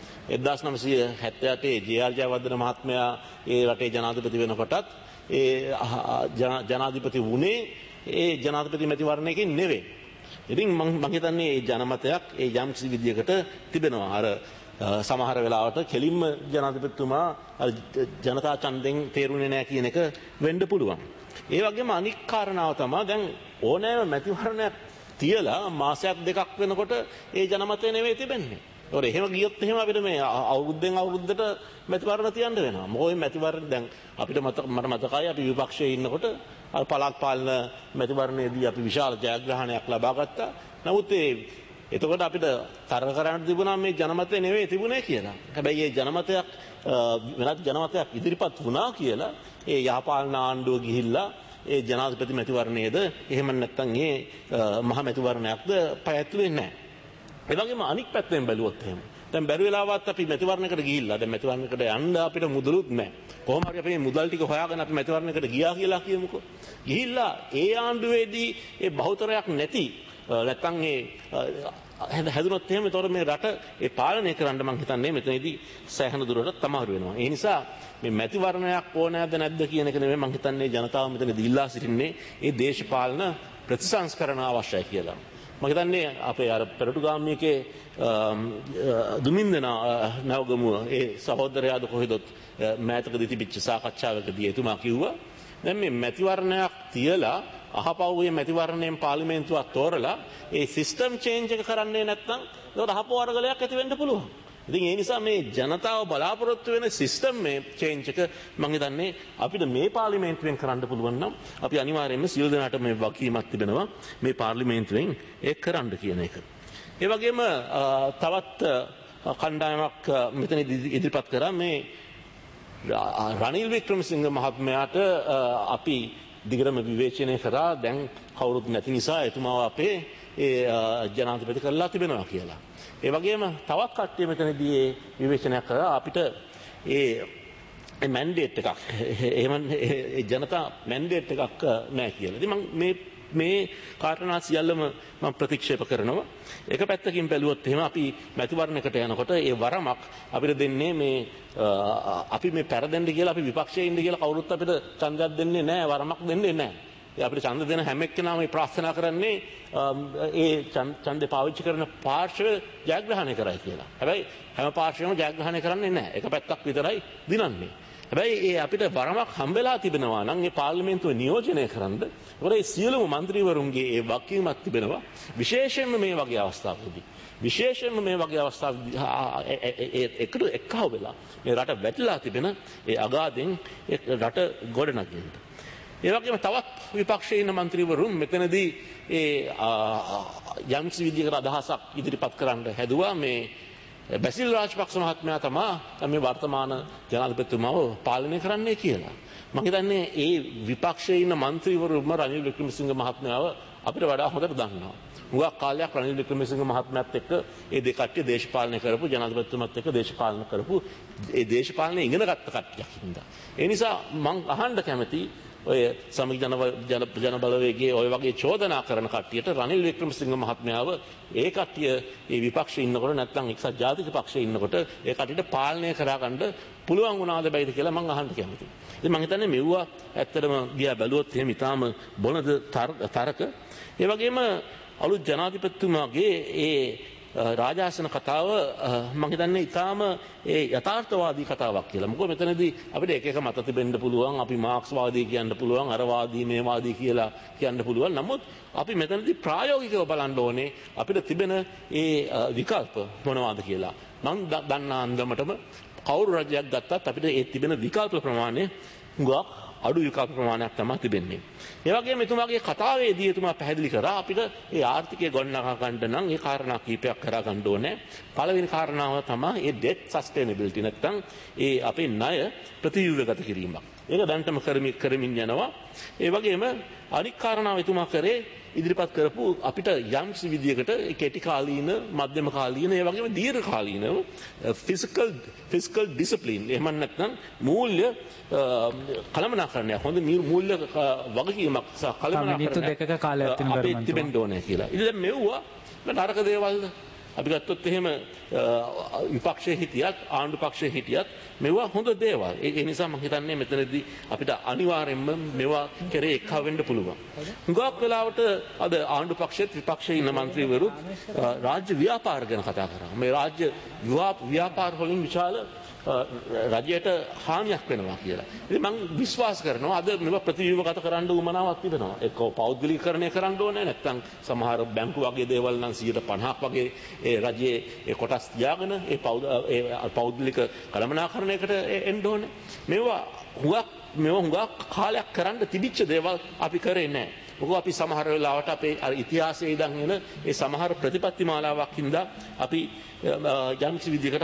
1978 ජේ.ආර්. ජයවර්ධන මහත්මයා ඒ රටේ ජනාධිපති වෙනකොටත් ඒ ජනාධිපති වුණේ ඒ ජනාධිපති මැතිවරණයකින් නෙවෙයි. ඉතින් මම හිතන්නේ මේ ජනමතයක් ඒ යම්කිසි විදියකට තිබෙනවා. අර සමහර වෙලාවට කෙලින්ම ජනාධිපතිතුමා ජනතා ඡන්දෙන් තේරුනේ නැහැ කියන එක වෙන්න පුළුවන්. ඒ වගේම අනික් කාරණාව තමයි දැන් ඕනෑම මැතිවරණයක් තියලා මාසයක් දෙකක් වෙනකොට ඒ ජනමතය නෙවෙයි තිබෙන්නේ. ඒකට එහෙම ගියොත් එහෙම අපිට මේ අවුරුද්දෙන් අවුරුද්දට මැතිවරණ තියන්න වෙනවා. මොකද මැතිවරණ දැන් අපිට මට මතකයි අපි විපක්ෂයේ ඉන්නකොට අර පළාත් පාලන මැතිවරණයේදී අපි විශාල ජයග්‍රහණයක් ලබා ගත්තා. නමුත් එතකොට අපිට තරක කරන්න තිබුණා මේ ජනමතය නෙවෙයි තිබුණේ කියලා. හැබැයි මේ ජනමතයක් වෙනත් ජනමතයක් ඉදිරිපත් වුණා කියලා ඒ යහපාලන ආණ්ඩුව ගිහිල්ලා ඒ ජනාධිපති මැතිවරණයේද එහෙම නැත්නම් මේ මහ මැතිවරණයක්ද පැවැත්වුවේ නැහැ. ඒ වගේම අනික් පැත්තෙන් බැලුවොත් එහෙම දැන් බැරි වෙලාවත් අපි මැතිවරණයකට ගිහිල්ලා දැන් මැතිවරණයකට යන්න අපිට මුදලුත් නැහැ. කොහොම හරි අපි මේ මුදල් ටික හොයාගෙන අපි මැතිවරණයකට ගියා කියලා කියමුකෝ. ගිහිල්ලා ඒ ආණ්ඩුවේදී ඒ බහුතරයක් නැති නැත්නම් ඒ හැදුනොත් එහෙම ඒතකොට මේ රට ඒ පාලනය කරන්න මම හිතන්නේ මෙතනදී සෑහෙන දුරට තමාරු වෙනවා. ඒ නිසා මේ මැතිවරණයක් ඕනෑද නැද්ද කියන එක නෙමෙයි මම හිතන්නේ ජනතාව මෙතනදී ඉල්ලා සිටින්නේ ඒ දේශපාලන ප්‍රතිසංස්කරණ අවශ්‍යයි කියලා. මම හිතන්නේ අපේ අර පෙරටුගාමියකේ දුමින්දන නවගමුව ඒ සහෝදරයාද කොහෙදොත් මෑතකදී තිබිච්ච සාකච්ඡාවකදී එතුමා කිව්වා දැන් මේ මැතිවරණයක් තියලා අහපව්වේ මැතිවරණයෙන් පාර්ලිමේන්තුවක් තෝරලා ඒ සිස්ටම් චේන්ජ් එක කරන්නේ නැත්නම් ඒකට අහපව අරගලයක් ඇති වෙන්න පුළුවන්. ඉතින් ඒ නිසා මේ ජනතාව බලාපොරොත්තු වෙන සිස්ටම් මේ චේන්ජ් එක මම හිතන්නේ අපිට මේ පාර්ලිමේන්තුවෙන් කරන්න පුළුවන් නම් අපි අනිවාර්යයෙන්ම සියලු දෙනාට මේ වගකීමක් තිබෙනවා මේ පාර්ලිමේන්තුවෙන් ඒක කරන්න කියන එක. ඒ වගේම තවත් කණ්ඩායමක් මෙතන ඉදිරිපත් කරා මේ රනිල් වික්‍රමසිංහ මහත්මයාට අපි දිගටම විවේචනය කරා දැන් කවුරුත් නැති නිසා එතුමාව අපේ ජනාධිපති කරලා තිබෙනවා කියලා. ඒ වගේම තවත් කට්ටිය මෙතනදී විවේචනයක් කරා අපිට ඒ මැන්ඩේට් එකක් එහෙම ජනතා මැන්ඩේට් එකක් නැහැ කියලා. ඉතින් මේ කාරණා සියල්ලම මම ප්‍රතික්ෂේප කරනවා. එක පැත්තකින් බැලුවොත් එහෙම අපි මැතිවරණයකට යනකොට ඒ වරමක් අපිට දෙන්නේ මේ අපි මේ පෙරදෙන්න කියලා අපි විපක්ෂයේ ඉන්න කියලා කවුරුත් අපිට ඡන්දයක් දෙන්නේ නැහැ, වරමක් දෙන්නේ නැහැ. ඒ අපිට ඡන්ද දෙන හැම එක්කෙනාම මේ ප්‍රාර්ථනා කරන්නේ ඒ ඡන්දේ පාවිච්චි කරන පාර්ශ්ව ජයග්‍රහණය කරයි කියලා. හැබැයි හැම පාර්ශ්වයම ජයග්‍රහණය කරන්නේ නැහැ. එක පැත්තක් විතරයි දිනන්නේ. හැබැයි ඒ අපිට වරමක් හම්බෙලා තිබෙනවා නම් ඒ පාර්ලිමේන්තුව නියෝජනය කරන්න ඒකේ සියලුම മന്ത്രിවරුන්ගේ ඒ වගකීමක් තිබෙනවා. විශේෂයෙන්ම මේ වගේ අවස්ථාවකදී එකට එක්කව වෙලා මේ රට වැටිලා තිබෙන ඒ අගාධෙන් රට ගොඩනගින්න. ඒ වගේම තවත් විපක්ෂයේ ඉන්න മന്ത്രിවරුන් මෙතනදී ඒ යම්කිසි විදිහකට අදහසක් ඉදිරිපත් කරන්න හැදුවා මේ බැසිල් රාජපක්ෂ මහත්මයා තමයි මේ වර්තමාන ජනාධිපතිතුමාව පාලනය කරන්නේ කියලා. මම හිතන්නේ ඒ විපක්ෂයේ ඉන්න മന്ത്രിවරුන්ම රනිල් වික්‍රමසිංහ මහත්මයාව අපිට වඩා හොඳට දන්නවා. හුඟක් කාලයක් රනිල් වික්‍රමසිංහ මහත්මයාත් එක්ක ඒ දෙකට්ටිය දේශපාලනය කරපු ජනාධිපතිතුමත් එක්ක දේශපාලන කරපු ඒ දේශපාලනය ඉගෙන ගත්ත කට්ටියක් හින්දා. ඒ නිසා මම අහන්න කැමති ඔය සමගි ජන බලවේගයේ ඔය වගේ චෝදනා කරන කට්ටියට රනිල් වික්‍රමසිංහ මහත්මයාව ඒ කට්ටිය ඒ විපක්ෂයේ ඉන්නකොට නැත්නම් එක්සත් ජාතික පක්ෂයේ ඉන්නකොට ඒ කට්ටියට පාලනය කරගන්න පුළුවන් වුණාද බැයිද කියලා මම අහන්න කැමතියි. ඉතින් මම හිතන්නේ මෙව්වා ඇත්තටම ගියා බැලුවොත් එහෙම ඊටාම බොළඳ තරක. ඒ වගේම අලුත් ජනාධිපතිතුමාගේ ඒ රාජාසන කතාව මම හිතන්නේ ඊටාම ඒ යථාර්ථවාදී කතාවක් කියලා. මොකද මෙතනදී අපිට එක එක මත තිබෙන්න පුළුවන්. අපි මාක්ස්වාදී කියන්න පුළුවන්, අරවාදී මේවාදී කියලා කියන්න පුළුවන්. නමුත් අපි මෙතනදී ප්‍රායෝගිකව බලන්න ඕනේ අපිට තිබෙන ඒ විකල්ප මොනවාද කියලා. මම දන්න අන්දමටම කවුරු රජයක් ගත්තත් අපිට ඒ තිබෙන විකල්ප ප්‍රමාණය හුඟක් අඩු විකල්ප ප්‍රමාණයක් තමයි තිබෙන්නේ. ඒ වගේම එතුමාගේ කතාවේදී එතුමා පැහැදිලි කරා අපිට ඒ ආර්ථිකය ගොඩනගා ගන්න නම් ඒ කාරණා කීපයක් කරා ගන්න ඕනේ. පළවෙනි කාරණාව තමයි ඒ debt sustainability නැත්නම් ඒ අපේ ණය ප්‍රතිව්‍යුහගත කිරීමක්. ඒක දැනටම කරමින් යනවා. ඒ වගේම අනික් කාරණාව එතුමා කරේ ඉදිරිපත් කරපු අපිට යම්සි විදියකට කෙටි කාලීන මධ්‍යම කාලීන ඒ වගේම දීර්ඝ කාලීනව ෆිසිකල් ඩිසිප්ලින් එහෙම නැත්නම් මූල්‍ය කළමනාකරණයක් හොඳ මූල්‍ය වගකීමක් සහ කළමනාකරණයක් අපේ තිබෙන්න ඕනේ කියලා. ඉතින් දැන් මෙව්වා නරක දේවල්ද? අපි ගත්තොත් එහෙම විපක්ෂයේ හිටියත් ආණ්ඩු පක්ෂයේ හිටියත් මේවා හොඳ දේවල්. ඒ නිසා මම හිතන්නේ මෙතනදී අපිට අනිවාර්යෙන්ම මේවා කරේ එක්ව වෙන්න පුළුවන්. හුඟක් වෙලාවට අද ආණ්ඩු පක්ෂයේත් විපක්ෂයේ ඉන්න മന്ത്രിවරුත් රාජ්‍ය ව්‍යාපාර ගැන කතා කරනවා. මේ රාජ්‍ය ව්‍යාපාර වලින් විශාල රජයට හානියක් වෙනවා කියලා. ඉතින් මම විශ්වාස කරනවා අද මේවා ප්‍රතිව්‍යුහගත කරන්න උවමනාවක් තිබෙනවා. ඒක පෞද්ගලිකකරණය කරන්න ඕනේ නැත්නම් සමහර බැංකු වගේ දේවල් නම් 150ක් වගේ ඒ රජයේ ඒ කොටස් තියාගෙන ඒ පෞද්ගලික කළමනාකරණයකට එන්න ඕනේ. මේවා හුඟක් කාලයක් කරන්න තිබිච්ච දේවල් අපි කරේ නැහැ. මොකද අපි සමහර වෙලාවට අපේ ඉතිහාසයේ ඉඳන් එන ඒ සමහර ප්‍රතිපත්ති මාලාවක් හින්දා අපි යම්කිසි විදිහකට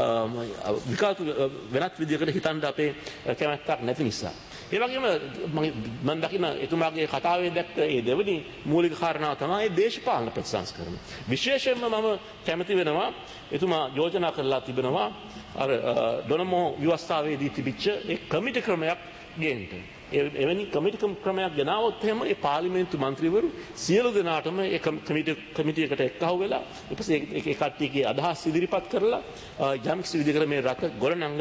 විකල්ප වෙනත් විදිහකට හිතන්න අපේ කැමැත්තක් නැති නිසා. ඒ වගේම මම දකින එතුමාගේ කතාවේ දැක්ක ඒ දෙවෙනි මූලික කාරණාව තමයි දේශපාලන ප්‍රතිසංස්කරණ. විශේෂයෙන්ම මම කැමති වෙනවා එතුමා යෝජනා කරලා තිබෙනවා අර ඩොනමෝ ව්‍යවස්ථාවේදී තිබිච්ච ඒ කමිටි ක්‍රමයක් ගේන්න. එවැනි කමිටි ක්‍රමයක් ගෙනාවොත් එහෙම ඒ පාර්ලිමේන්තු මන්ත්‍රීවරු සියලු දෙනාටම ඒ කමිටියකට එක්කහුව වෙලා ඊපස්සේ ඒ කට්ටියගේ අදහස් ඉදිරිපත් කරලා යම්කිසි විදිහකට මේ රට ගොඩනංග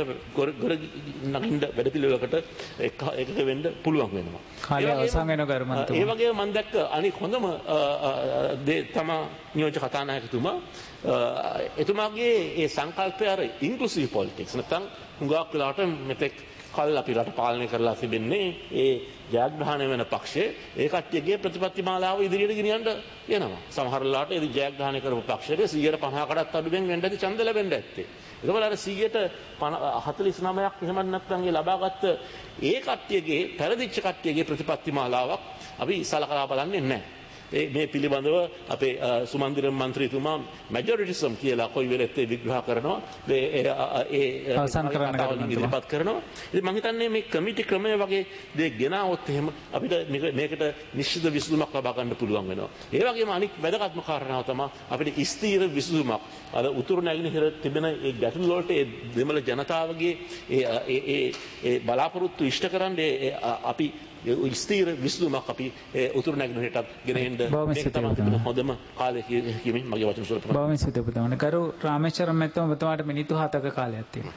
නගින්න වැඩපිළිවෙලකට එකක වෙන්න පුළුවන් වෙනවා. කාලය අවසන් වෙන කර්මන්තෝ. ඒ වගේම මම දැක්ක අනික හොඳම දේ තමයි නියෝජ්‍ය කතානායකතුමා එතුමාගේ ඒ සංකල්පය අර ඉන්ක්ලුසිව් පොලිටික්ස් නැත්නම් හුඟක් වෙලාවට මෙතෙක් කල් අපි රට පාලනය කරලා තිබෙන්නේ ඒ ජයග්‍රහණය වෙන පක්ෂයේ ඒ කට්ටියගේ ප්‍රතිපත්ති මාලාව ඉදිරියට ගෙනියන්න යනවා. සමහර වෙලාවට ඒ ජයග්‍රහණය කරපු පක්ෂයට 150කටත් අඩුවෙන් වෙන්න ඇති ඡන්ද ලැබෙන්න ඇත්තේ. ඒකවල අර 149ක් එහෙම නැත්නම් ඒ ලබාගත්ත ඒ කට්ටියගේ පෙරදිච්ච කට්ටියගේ ප්‍රතිපත්ති මාලාවක් අපි සලකලා බලන්නේ නැහැ. මේ පිළිබඳව අපේ සුමන්දිර මන්ත්‍රීතුමා මැජොරිටිසම් කියලා කොයි වෙලෙත් විග්‍රහ කරනවා. ඒ අවසන් කරන්න ඉදිරිපත් කරනවා. ඉතින් මම හිතන්නේ මේ කමිටි ක්‍රමය වගේ දේ ගෙනාවොත් එහෙම අපිට මේකට නිශ්චිත විසඳුමක් ලබා ගන්න පුළුවන් වෙනවා. ඒ වගේම අනික් වැදගත්ම කාරණාව තමයි අපිට ස්ථීර විසඳුමක්. අද උතුරු නැගෙනහිර තිබෙන ඒ ගැටලු වලට ඒ දෙමළ ජනතාවගේ ඒ බලාපොරොත්තු ඉෂ්ට කරන්නේ අපි ස්ථීර විසඳුමක් අපි උතුරු නැගෙනහිරටත් ගෙනෙන්න මේක තමයි හොඳම කාලය කියමින් මගේ වචන සුරපන. බොහොම ස්තුතියි පුතමනේ. කරු ராமேஸ்வரம் මෙතුමා ඔබතුමාට මිනිත්තු 7ක කාලයක් තියෙනවා.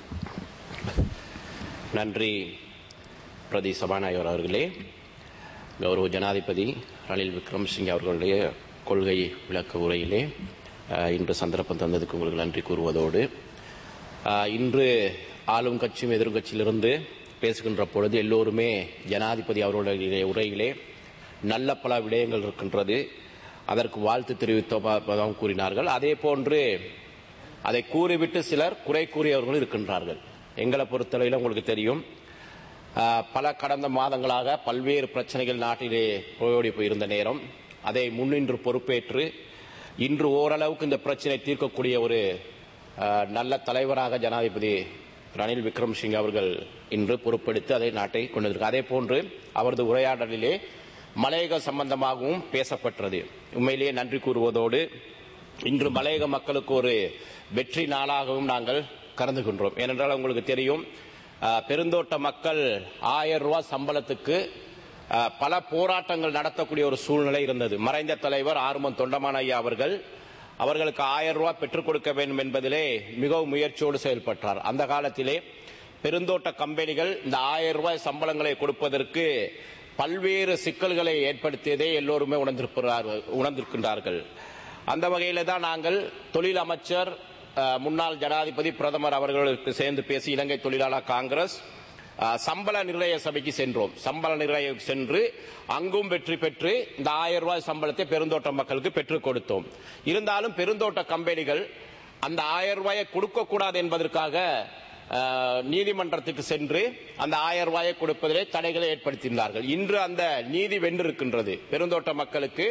நன்றி பிரதி சபாநாயகர் அவர்களே. கௌரவ ஜனாதிபதி ரணில் விக்ரமசிங்கே அவர்களுடைய கொள்கை விளக்க உரையிலே இன்று சந்தர்ப்பம் தந்ததுக்கு உங்களுக்கு நன்றி கூறுவதோடு இன்று ஆளும் கட்சியும் எதிர்கட்சியிலிருந்து பேசுகின்ற பொழுது எல்லோருமே ஜனாதிபதி அவர்களுடைய உரையிலே நல்ல பல விடயங்கள் இருக்கின்றது, அதற்கு வாழ்த்து தெரிவித்ததாக கூறினார்கள். அதே போன்று அதை கூறிவிட்டு சிலர் குறை கூறியவர்கள் இருக்கின்றார்கள். எங்களை பொறுத்தளவில் உங்களுக்கு தெரியும், பல கடந்த மாதங்களாக பல்வேறு பிரச்சனைகள் நாட்டிலே போயோடி போயிருந்த நேரம் அதை முன்னின்று பொறுப்பேற்று இன்று ஓரளவுக்கு இந்த பிரச்சனை தீர்க்கக்கூடிய ஒரு நல்ல தலைவராக ஜனாதிபதி ரணில் விக்ரமசிங்கே அவர்கள் இன்று பொறுப்பெடுத்து அதை நாட்டை கொண்டிருக்கிறார். அதே போன்று அவரது உரையாடலிலே மலையக சம்பந்தமாகவும் பேசப்பட்டது. உண்மையிலேயே நன்றி கூறுவதோடு இன்று மலையக மக்களுக்கு ஒரு வெற்றி நாளாகவும் நாங்கள் கருதுகின்றோம். ஏனென்றால் உங்களுக்கு தெரியும், பெருந்தோட்ட மக்கள் 1000 ரூபாய் சம்பளத்துக்கு பல போராட்டங்கள் நடத்தக்கூடிய ஒரு சூழ்நிலை இருந்தது. மறைந்த தலைவர் ஆறுமுகம் தொண்டமான் ஐயா அவர்களுக்கு 1000 ரூபாய் பெற்றுக் கொடுக்க வேண்டும் என்பதிலே மிகவும் முயற்சியோடு செயல்பட்டார். அந்த காலத்திலே பெருந்தோட்ட கம்பெனிகள் இந்த 1000 ரூபாய் சம்பளங்களை கொடுப்பதற்கு பல்வேறு சிக்கல்களை ஏற்படுத்தியதை எல்லோருமே உணர்ந்திருக்கின்றார்கள். அந்த வகையில் தான் நாங்கள் தொழில் அமைச்சர், முன்னாள் ஜனாதிபதி, பிரதமர் அவர்களுக்கு சேர்ந்து பேசி இலங்கை தொழிலாளர் காங்கிரஸ் சம்பள நிர்ணய சபைக்கு சென்றோம். சம்பள நிர்ணயம் சென்று அங்கும் வெற்றி பெற்று இந்த 1000 ரூபாய் சம்பளத்தை பெருந்தோட்ட மக்களுக்கு பெற்றுக் கொடுத்தோம். இருந்தாலும் பெருந்தோட்ட கம்பெனிகள் அந்த 1000 ரூபாயை கொடுக்கக்கூடாது என்பதற்காக நீதிமன்றத்துக்கு சென்று அந்த 1000 ரூபாயை கொடுப்பதிலே தடைகளை ஏற்படுத்தினார்கள். இன்று அந்த நீதி வென்றிருக்கின்றது. பெருந்தோட்ட மக்களுக்கு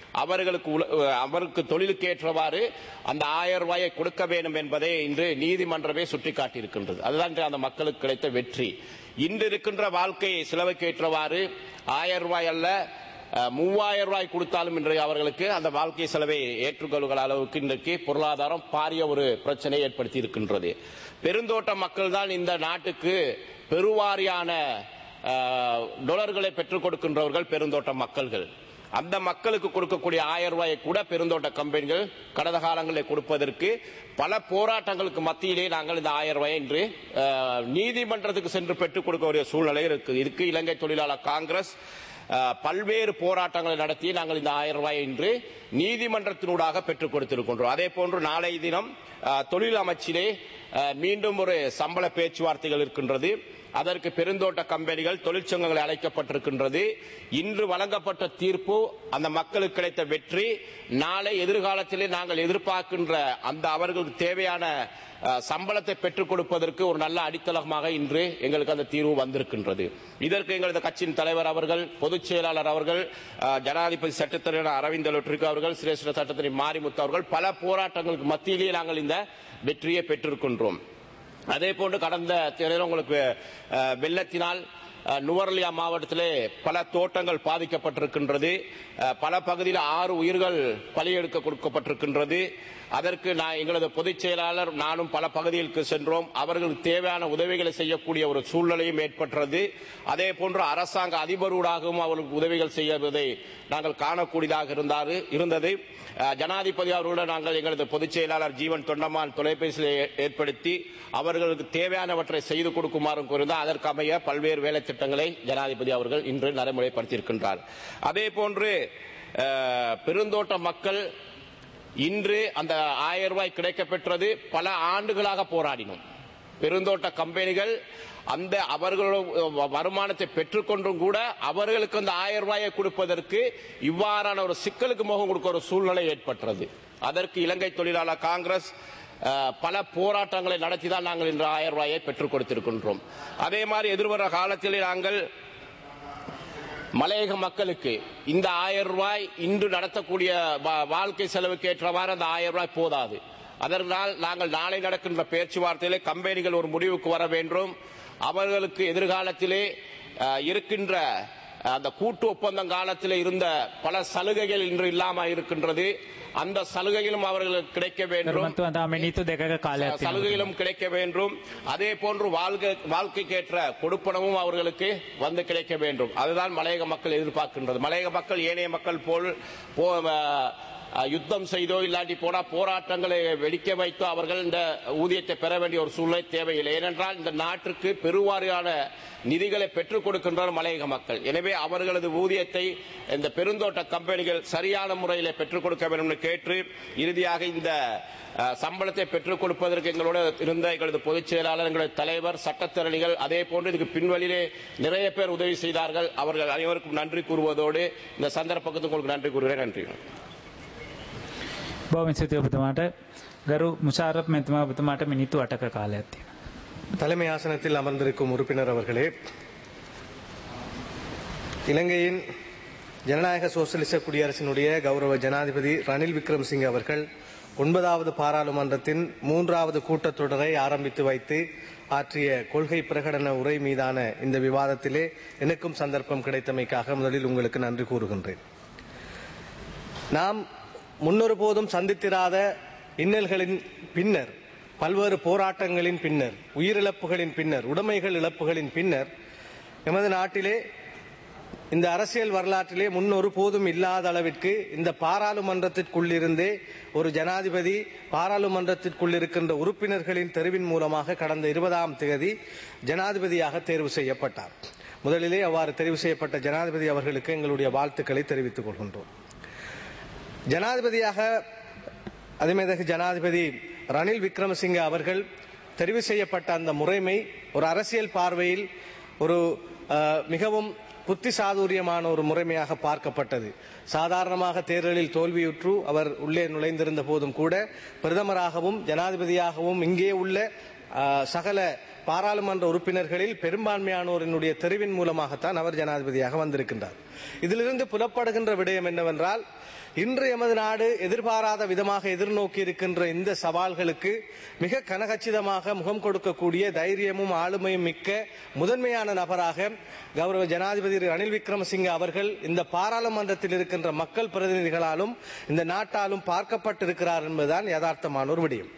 அவருக்கு தொழிலுக்கு ஏற்றவாறு அந்த 1000 ரூபாயை கொடுக்க வேண்டும் என்பதை இன்று நீதிமன்றமே சுட்டிக்காட்டியிருக்கின்றது. அதுதான் அந்த மக்களுக்கு கிடைத்த வெற்றி. இன்று இருக்கின்ற வாழ்க்கை செலவுக்கு ஏற்றவாறு 1000 ரூபாய் அல்ல 3000 ரூபாய் கொடுத்தாலும் இன்றைய அவர்களுக்கு அந்த வாழ்க்கை செலவை ஏற்றுக்கொள்கிற அளவுக்கு இன்றைக்கு பொருளாதாரம் பாரிய ஒரு பிரச்சனையை ஏற்படுத்தி இருக்கின்றது. பெருந்தோட்ட மக்கள் தான் இந்த நாட்டுக்கு பெருவாரியான டாலர்களை பெற்றுக் கொடுக்கின்றவர்கள் பெருந்தோட்ட மக்கள்கள். அந்த மக்களுக்கு கொடுக்கக்கூடிய 1000 ரூபாயை கூட பெருந்தோட்ட கம்பெனிகள் கடந்த காலங்களில் கொடுப்பதற்கு பல போராட்டங்களுக்கு மத்தியிலே நாங்கள் இந்த 1000 ரூபாயை இன்று நீதிமன்றத்துக்கு சென்று பெற்றுக் கொடுக்கக்கூடிய சூழ்நிலை இருக்கு. இதுக்கு இலங்கை தொழிலாளர் காங்கிரஸ் பல்வேறு போராட்டங்களை நடத்தி நாங்கள் இந்த 1000 ரூபாயை இன்று நீதிமன்றத்தினூடாக பெற்றுக் கொடுத்திருக்கின்றோம். அதே போன்று நாளை தினம் தொழில் அமைச்சிலே மீண்டும் ஒரு சம்பள பேச்சுவார்த்தைகள் இருக்கின்றது. அதற்கு பெருந்தோட்ட கம்பெனிகள் தொழிற்சங்கங்கள் அழைக்கப்பட்டிருக்கின்றது. இன்று வழங்கப்பட்ட தீர்ப்பு அந்த மக்களுக்கு கிடைத்த வெற்றி. நாளை எதிர்காலத்திலே நாங்கள் எதிர்பார்க்கின்ற அந்த அவர்களுக்கு தேவையான சம்பளத்தை பெற்றுக் கொடுப்பதற்கு ஒரு நல்ல அடித்தளமாக இன்று எங்களுக்கு அந்த தீர்வு வந்திருக்கின்றது. இதற்கு எங்களது கட்சியின் தலைவர் அவர்கள், பொதுச் செயலாளர் அவர்கள், ஜனாதிபதி சட்டத்தரணி அரவிந்த் லொட்ரிக் அவர்கள், சிரேஷ்ட சட்டத்தரணி மாரிமுத்து அவர்கள் பல போராட்டங்களுக்கு மத்தியிலேயே நாங்கள் இந்த வெற்றியை பெற்றிருக்கின்றோம். அதே போன்று கடந்த தேர்தலில் உங்களுக்கு வெள்ளத்தினால் நுவர்லியா மாவட்டத்திலே பல தோட்டங்கள் பாதிக்கப்பட்டிருக்கின்றது. பல பகுதியில் 6 உயிர்கள் பலியெடுக்க கொடுக்கப்பட்டிருக்கின்றது. அதற்கு எங்களது பொதுச் செயலாளர் நானும் பல பகுதிகளுக்கு சென்றோம். அவர்களுக்கு தேவையான உதவிகளை செய்யக்கூடிய ஒரு சூழ்நிலையும் ஏற்பட்டது. அதே போன்று அரசாங்க அதிபரூடாகவும் அவர்களுக்கு உதவிகள் செய்வதை நாங்கள் காணக்கூடியதாக இருந்தது. ஜனாதிபதி அவர்களுடன் நாங்கள் எங்களது பொதுச் செயலாளர் ஜீவன் தொண்டமான் தொலைபேசியை ஏற்படுத்தி அவர்களுக்கு தேவையானவற்றை செய்து கொடுக்குமாறும் கூறினார். அதற்கமைய பல்வேறு வேலை திட்டங்களை ஜனாதிபதி அவர்கள் இன்று நடைமுறைப்படுத்தியிருக்கின்றார். அதே போன்று பெருந்தோட்ட மக்கள் இன்று அந்த 1000 ரூபாய் கிடைக்கப்பெற்றது. பல ஆண்டுகளாக போராடினோம். பெருந்தோட்ட கம்பெனிகள் அந்த அவர்களோட வருமானத்தை பெற்றுக்கொண்டும் கூட அவர்களுக்கு அந்த 1000 ரூபாயை கொடுப்பதற்கு இவ்வாறான ஒரு சிக்கலுக்கு முகம் கொடுக்க ஒரு சூழ்நிலை ஏற்பட்டது. அதற்கு இலங்கை தொழிலாளர் காங்கிரஸ் பல போராட்டங்களை நடத்திதான் நாங்கள் இன்று 1000 ரூபாயை பெற்றுக் கொடுத்திருக்கின்றோம். அதே மாதிரி எதிர்வர காலத்தில் நாங்கள் மலையக மக்களுக்கு இந்த 1000 ரூபாய் இன்று நடத்தக்கூடிய வாழ்க்கை செலவுக்கு ஏற்றவாறு அந்த 1000 ரூபாய் போதாது. அதனால் நாங்கள் நாளை நடக்கின்ற பேச்சுவார்த்தையிலே கம்பெனிகள் ஒரு முடிவுக்கு வர வேண்டும். அவர்களுக்கு எதிர்காலத்திலே இருக்கின்ற அந்த கூட்டு ஒப்பந்தம் காலத்தில் இருந்த பல சலுகைகள் இன்று இல்லாமல் இருக்கின்றது. அந்த சலுகைகளும் அவர்களுக்கு கிடைக்க வேண்டும். சலுகைகளும் கிடைக்க வேண்டும். அதே போன்று வாழ்க்கைக்கேற்ற கொடுப்பனமும் அவர்களுக்கு வந்து கிடைக்க வேண்டும். அதுதான் மலையக மக்கள் எதிர்பார்க்கின்றது. மலையக மக்கள் ஏனைய மக்கள் போல் யுத்தம் செய்தோ இல்லாட்டி போனா போராட்டங்களை வெடிக்க வைத்தோ அவர்கள் இந்த ஊதியத்தை பெற வேண்டிய ஒரு சூழ்நிலை தேவையில்லை. ஏனென்றால் இந்த நாட்டிற்கு பெருவாரியான நிதிகளை பெற்றுக் கொடுக்கின்றனர் மலையக மக்கள். எனவே அவர்களது ஊதியத்தை இந்த பெருந்தோட்ட கம்பெனிகள் சரியான முறையில் பெற்றுக் கொடுக்க வேண்டும் என்று கேட்டு இறுதியாக இந்த சம்பளத்தை பெற்றுக் கொடுப்பதற்கு எங்களோட இருந்த எங்களது பொதுச் செயலாளர், எங்களது தலைவர், சட்டத்தரணிகள், அதே போன்று இதுக்கு பின்வழியிலே நிறைய பேர் உதவி செய்தார்கள். அவர்கள் அனைவருக்கும் நன்றி கூறுவதோடு இந்த சந்தர்ப்பத்துக்கு உங்களுக்கு நன்றி கூறுகிறேன். நன்றி. බොහොම ස්තුතියි ඔබතුමාට. ගරු මුෂාරෆ් මැතිතුමා ඔබතුමාට මිනිත්තු 8ක කාලයක් තියෙනවා. தலைமை ஆசனத்தில் அமர்ந்திருக்கும் உறுப்பினர் அவர்களே, இலங்கையின் ஜனநாயக சோசலிச குடியரசினுடைய கௌரவ ஜனாதிபதி ரணில் விக்ரமசிங்கே அவர்கள் 9வது பாராளுமன்றத்தின் 3வது கூட்டத்தொடரை ஆரம்பித்து வைத்து ஆற்றிய கொள்கை பிரகடன உரை மீதான இந்த விவாதத்திலே எனக்கும் சந்தர்ப்பம் கிடைத்தமைக்காக முதலில் உங்களுக்கு நன்றி கூறுகின்றேன். நாம் முன்னொரு போதும் சந்தித்திராத இன்னல்களின் பின்னர், பல்வேறு போராட்டங்களின் பின்னர், உயிரிழப்புகளின் பின்னர், உடைமைகள் இழப்புகளின் பின்னர் எமது நாட்டிலே இந்த அரசியல் வரலாற்றிலே முன்னொரு போதும் இல்லாத அளவிற்கு இந்த பாராளுமன்றத்திற்குள்ளிருந்தே ஒரு ஜனாதிபதி பாராளுமன்றத்திற்குள் இருக்கின்ற உறுப்பினர்களின் தெரிவின் மூலமாக கடந்த 20ஆம் தேதி ஜனாதிபதியாக தேர்வு செய்யப்பட்டார். முதலிலே அவ்வாறு தெரிவு செய்யப்பட்ட ஜனாதிபதி அவர்களுக்கு எங்களுடைய வாழ்த்துக்களை தெரிவித்துக் கொள்கின்றோம். ஜனாதிபதியாக அதிமேதகு ஜனாதிபதி ரணில் விக்ரமசிங்கே அவர்கள் தெரிவு செய்யப்பட்ட அந்த முறைமை ஒரு அரசியல் பார்வையில் ஒரு மிகவும் புத்திசாதுரியமான ஒரு முறைமையாக பார்க்கப்பட்டது. சாதாரணமாக தேர்தலில் தோல்வியுற்று அவர் உள்ளே நுழைந்திருந்த போதும் கூட பிரதமராகவும் ஜனாதிபதியாகவும் இங்கே உள்ள சகல பாராளுமன்ற உறுப்பினர்களில் பெரும்பான்மையானோரினுடைய தெரிவின் மூலமாகத்தான் அவர் ஜனாதிபதியாக வந்திருக்கின்றார். இதிலிருந்து புலப்படுகின்ற விடயம் என்னவென்றால், இன்று எமது நாடு எதிர்பாராத விதமாக எதிர்நோக்கி இருக்கின்ற இந்த சவால்களுக்கு மிக கனகச்சிதமாக முகம் கொடுக்கக்கூடிய தைரியமும் ஆளுமையும் மிக்க முதன்மையான நபராக கௌரவ ஜனாதிபதி ரணில் விக்ரமசிங்கே அவர்கள் இந்த பாராளுமன்றத்தில் இருக்கின்ற மக்கள் பிரதிநிதிகளாலும் இந்த நாட்டாலும் பார்க்கப்பட்டிருக்கிறார் என்பதுதான் யதார்த்தமான ஒரு விடயம்.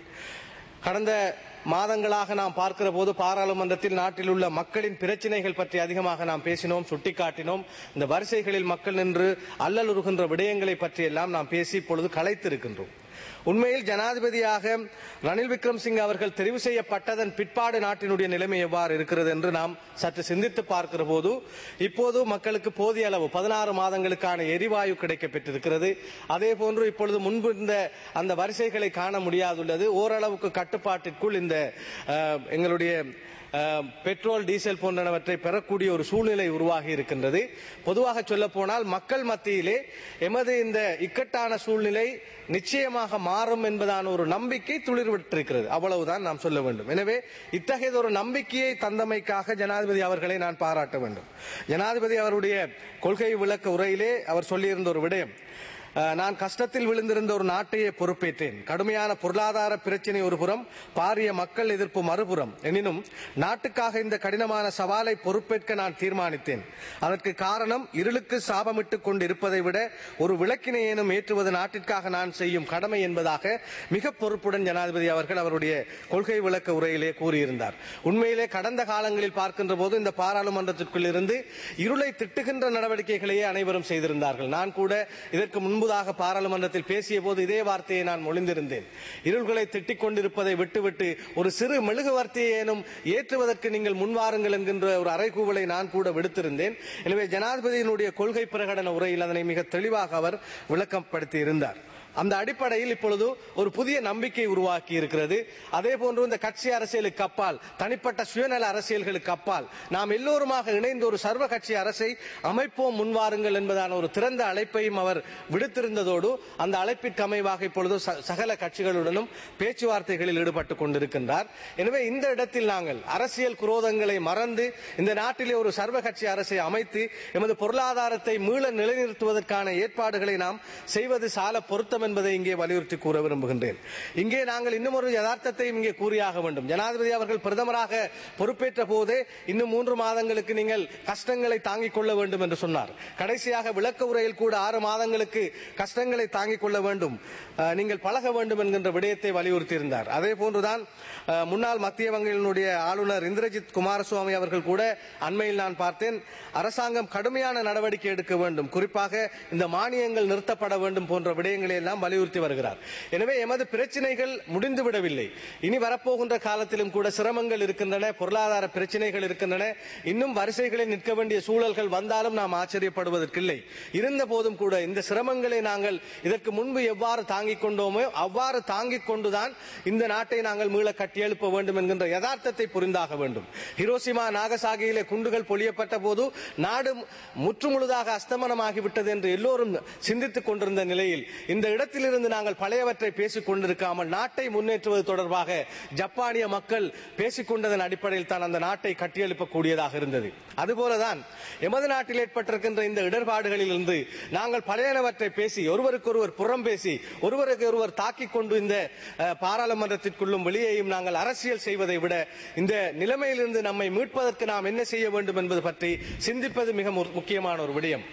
கடந்த மாதங்களாக நாம் பார்க்கிற போது பாராளுமன்றத்தில் நாட்டில் உள்ள மக்களின் பிரச்சனைகள் பற்றி அதிகமாக நாம் பேசினோம், சுட்டிக்காட்டினோம். இந்த வரிசைகளில் மக்கள் நின்று அல்லலுறுகின்ற விடயங்களை பற்றியெல்லாம் நாம் பேசி இப்பொழுது கலைத்திருக்கின்றோம். உண்மையில் ஜனாதிபதியாக ரணில் விக்ரமசிங்கே அவர்கள் தெரிவு செய்யப்பட்டதன் பிற்பாடு நாட்டினுடைய நிலைமை எவ்வாறு இருக்கிறது என்று நாம் சற்று சிந்தித்து பார்க்கிற போது, இப்போது மக்களுக்கு போதிய அளவு 16 மாதங்களுக்கான எரிவாயு கிடைக்கப்பெற்றிருக்கிறது. அதே போன்று இப்பொழுது முன்பு இருந்த அந்த வரிசைகளை காண முடியாதுள்ளது. ஓரளவுக்கு கட்டுப்பாட்டிற்குள் இந்த எங்களுடைய பெட்ரோல், டீசல் போன்றவற்றை பெறக்கூடிய ஒரு சூழ்நிலை உருவாகி இருக்கின்றது. பொதுவாக சொல்ல போனால் மக்கள் மத்தியிலே எமது இந்த இக்கட்டான சூழ்நிலை நிச்சயமாக மாறும் என்பதான ஒரு நம்பிக்கை துளிர்விட்டிருக்கிறது. அவ்வளவுதான் நாம் சொல்ல வேண்டும். எனவே இத்தகைய ஒரு நம்பிக்கையை தந்தமைக்காக ஜனாதிபதி அவர்களை நான் பாராட்ட வேண்டும். ஜனாதிபதி அவருடைய கொள்கை விளக்க உரையிலே அவர் சொல்லியிருந்த ஒரு விடயம், நான் கஷ்டத்தில் விழுந்திருந்த ஒரு நாட்டையே பொறுப்பேற்றேன். கடுமையான பொருளாதார பிரச்சனை ஒரு புறம், பாரிய மக்கள் எதிர்ப்பு மறுபுறம். எனினும் நாட்டுக்காக இந்த கடினமான சவாலை பொறுப்பேற்க நான் தீர்மானித்தேன். அதற்கு காரணம், இருளுக்கு சாபமிட்டுக் கொண்டு இருப்பதை விட ஒரு விளக்கினை ஏனும் ஏற்றுவது நாட்டிற்காக நான் செய்யும் கடமை என்பதாக மிக பொறுப்புடன் ஜனாதிபதி அவர்கள் அவருடைய கொள்கை விளக்க உரையிலே கூறியிருந்தார். உண்மையிலே கடந்த காலங்களில் பார்க்கின்ற போது இந்த பாராளுமன்றத்திற்குள் இருந்து இருளை திட்டுகின்ற நடவடிக்கைகளையே அனைவரும் செய்திருந்தார்கள். நான் கூட இதற்கு முன்பதாக பாராளுமன்றத்தில் பேசிய போது இதே வார்த்தையை நான் மொழிந்திருந்தேன். இருள்களை திட்டிக் கொண்டிருப்பதை விட்டுவிட்டு ஒரு சிறு மெழுகுவர்த்தியை ஏனும் ஏற்றுவதற்கு நீங்கள் முன்வாருங்கள் என்கின்ற ஒரு அறைகூவலை நான் கூட விடுத்திருந்தேன். எனவே ஜனாதிபதியினுடைய கொள்கை பிரகடன உரையில் அதனை மிக தெளிவாக அவர் விளக்கப்படுத்தி இருந்தார். அந்த அடிப்படையில் இப்பொழுது ஒரு புதிய நம்பிக்கை உருவாக்கி இருக்கிறது. அதே போன்று இந்த கட்சி அரசியலுக்கு அப்பால், தனிப்பட்ட சுயநல அரசியல்களுக்கு அப்பால் நாம் எல்லோருமாக இணைந்து ஒரு சர்வ கட்சி அரசை அமைப்போம், முன்வாருங்கள் என்பதான ஒரு திறந்த அழைப்பையும் அவர் விடுத்திருந்ததோடு அந்த அழைப்பிற்கு அமைவாக இப்பொழுது சகல கட்சிகளுடனும் பேச்சுவார்த்தைகளில் ஈடுபட்டுக் கொண்டிருக்கின்றார். எனவே இந்த இடத்தில் நாங்கள் அரசியல் குரோதங்களை மறந்து இந்த நாட்டிலே ஒரு சர்வ கட்சி அரசை அமைத்து எமது பொருளாதாரத்தை மீள நிலைநிறுத்துவதற்கான ஏற்பாடுகளை நாம் செய்வது சால பொருத்தம் என்பதை இங்கே வலியுறுத்தி கூற விரும்புகின்றேன். இங்கே நாங்கள் இன்னும் ஒரு யதார்த்தத்தையும் இங்கே கூறியாக வேண்டும். ஜனாதிபதி அவர்கள் பிரதமராக பொறுப்பேற்ற போதே இன்னும் 3 மாதங்களுக்கு நீங்கள் கஷ்டங்களை தாங்கிக் கொள்ள வேண்டும் என்று சொன்னார். கடைசியாக விளக்க உரையில் கூட 6 மாதங்களுக்கு கஷ்டங்களை தாங்கிக் கொள்ள வேண்டும், நீங்கள் பழக வேண்டும் என்கின்ற விடயத்தை வலியுறுத்தி இருந்தார். அதே போன்றுதான் முன்னாள் மத்திய வங்கியினுடைய ஆளுநர் இந்திரஜித் குமாரசுவாமி அவர்கள் கூட அண்மையில் நான் பார்த்தேன், அரசாங்கம் கடுமையான நடவடிக்கை எடுக்க வேண்டும், குறிப்பாக இந்த மானியங்கள் நிறுத்தப்பட வேண்டும் போன்ற விடயங்களை எல்லாம் வலியுறுத்தி வருகிறார். எனவே எமது பிரச்சனைகள் முடிந்துவிடவில்லை. இனி வரப்போகின்ற காலத்திலும் கூட சிரமங்கள் இருக்கின்றன, பொருளாதார பிரச்சனைகள் இருக்கின்றன. இன்னும் வரிசைகளில் நிற்க வேண்டிய சூழல்கள் வந்தாலும் நாம் ஆச்சரியப்படுவதற்கில்லை. இருந்த போதும் கூட இந்த சிரமங்களை நாங்கள் இதற்கு முன்பு எவ்வாறு தாங்கிக் கொண்டோமோ அவ்வாறு தாங்கிக் கொண்டுதான் இந்த நாட்டை நாங்கள் மீள கட்டியெழுப்ப வேண்டும் என்கின்ற யதார்த்தத்தை புரிந்தாக வேண்டும். ஹிரோஷிமா நாகசாகியிலே குண்டுகள் பொழியப்பட்ட போது நாடு முற்றுமுழுதாக அஸ்தமனமாகிவிட்டது என்று எல்லோரும் சிந்தித்துக் கொண்டிருந்த நிலையில் இந்த இடத்திலிருந்து நாங்கள் பழையவற்றை பேசிக் கொண்டிருக்காமல் நாட்டை முன்னேற்றுவது தொடர்பாக ஜப்பானிய மக்கள் பேசிக் கொண்டதன் அடிப்படையில் தான் அந்த நாட்டை கட்டியெழுப்பக்கூடியதாக இருந்தது. அதுபோலதான் எமது நாட்டில் ஏற்பட்டிருக்கின்ற இந்த இடர்பாடுகளில் இருந்து நாங்கள் பழையனவற்றை பேசி ஒருவருக்கொருவர் புறம் பேசி ஒருவருக்கு ஒருவர் தாக்கிக் கொண்டு இந்த பாராளுமன்றத்திற்குள்ளும் வெளியேயும் நாங்கள் அரசியல் செய்வதை விட இந்த நிலைமையிலிருந்து நம்மை மீட்பதற்கு நாம் என்ன செய்ய வேண்டும் என்பது பற்றி சிந்திப்பது மிக முக்கியமான ஒரு விடயம்.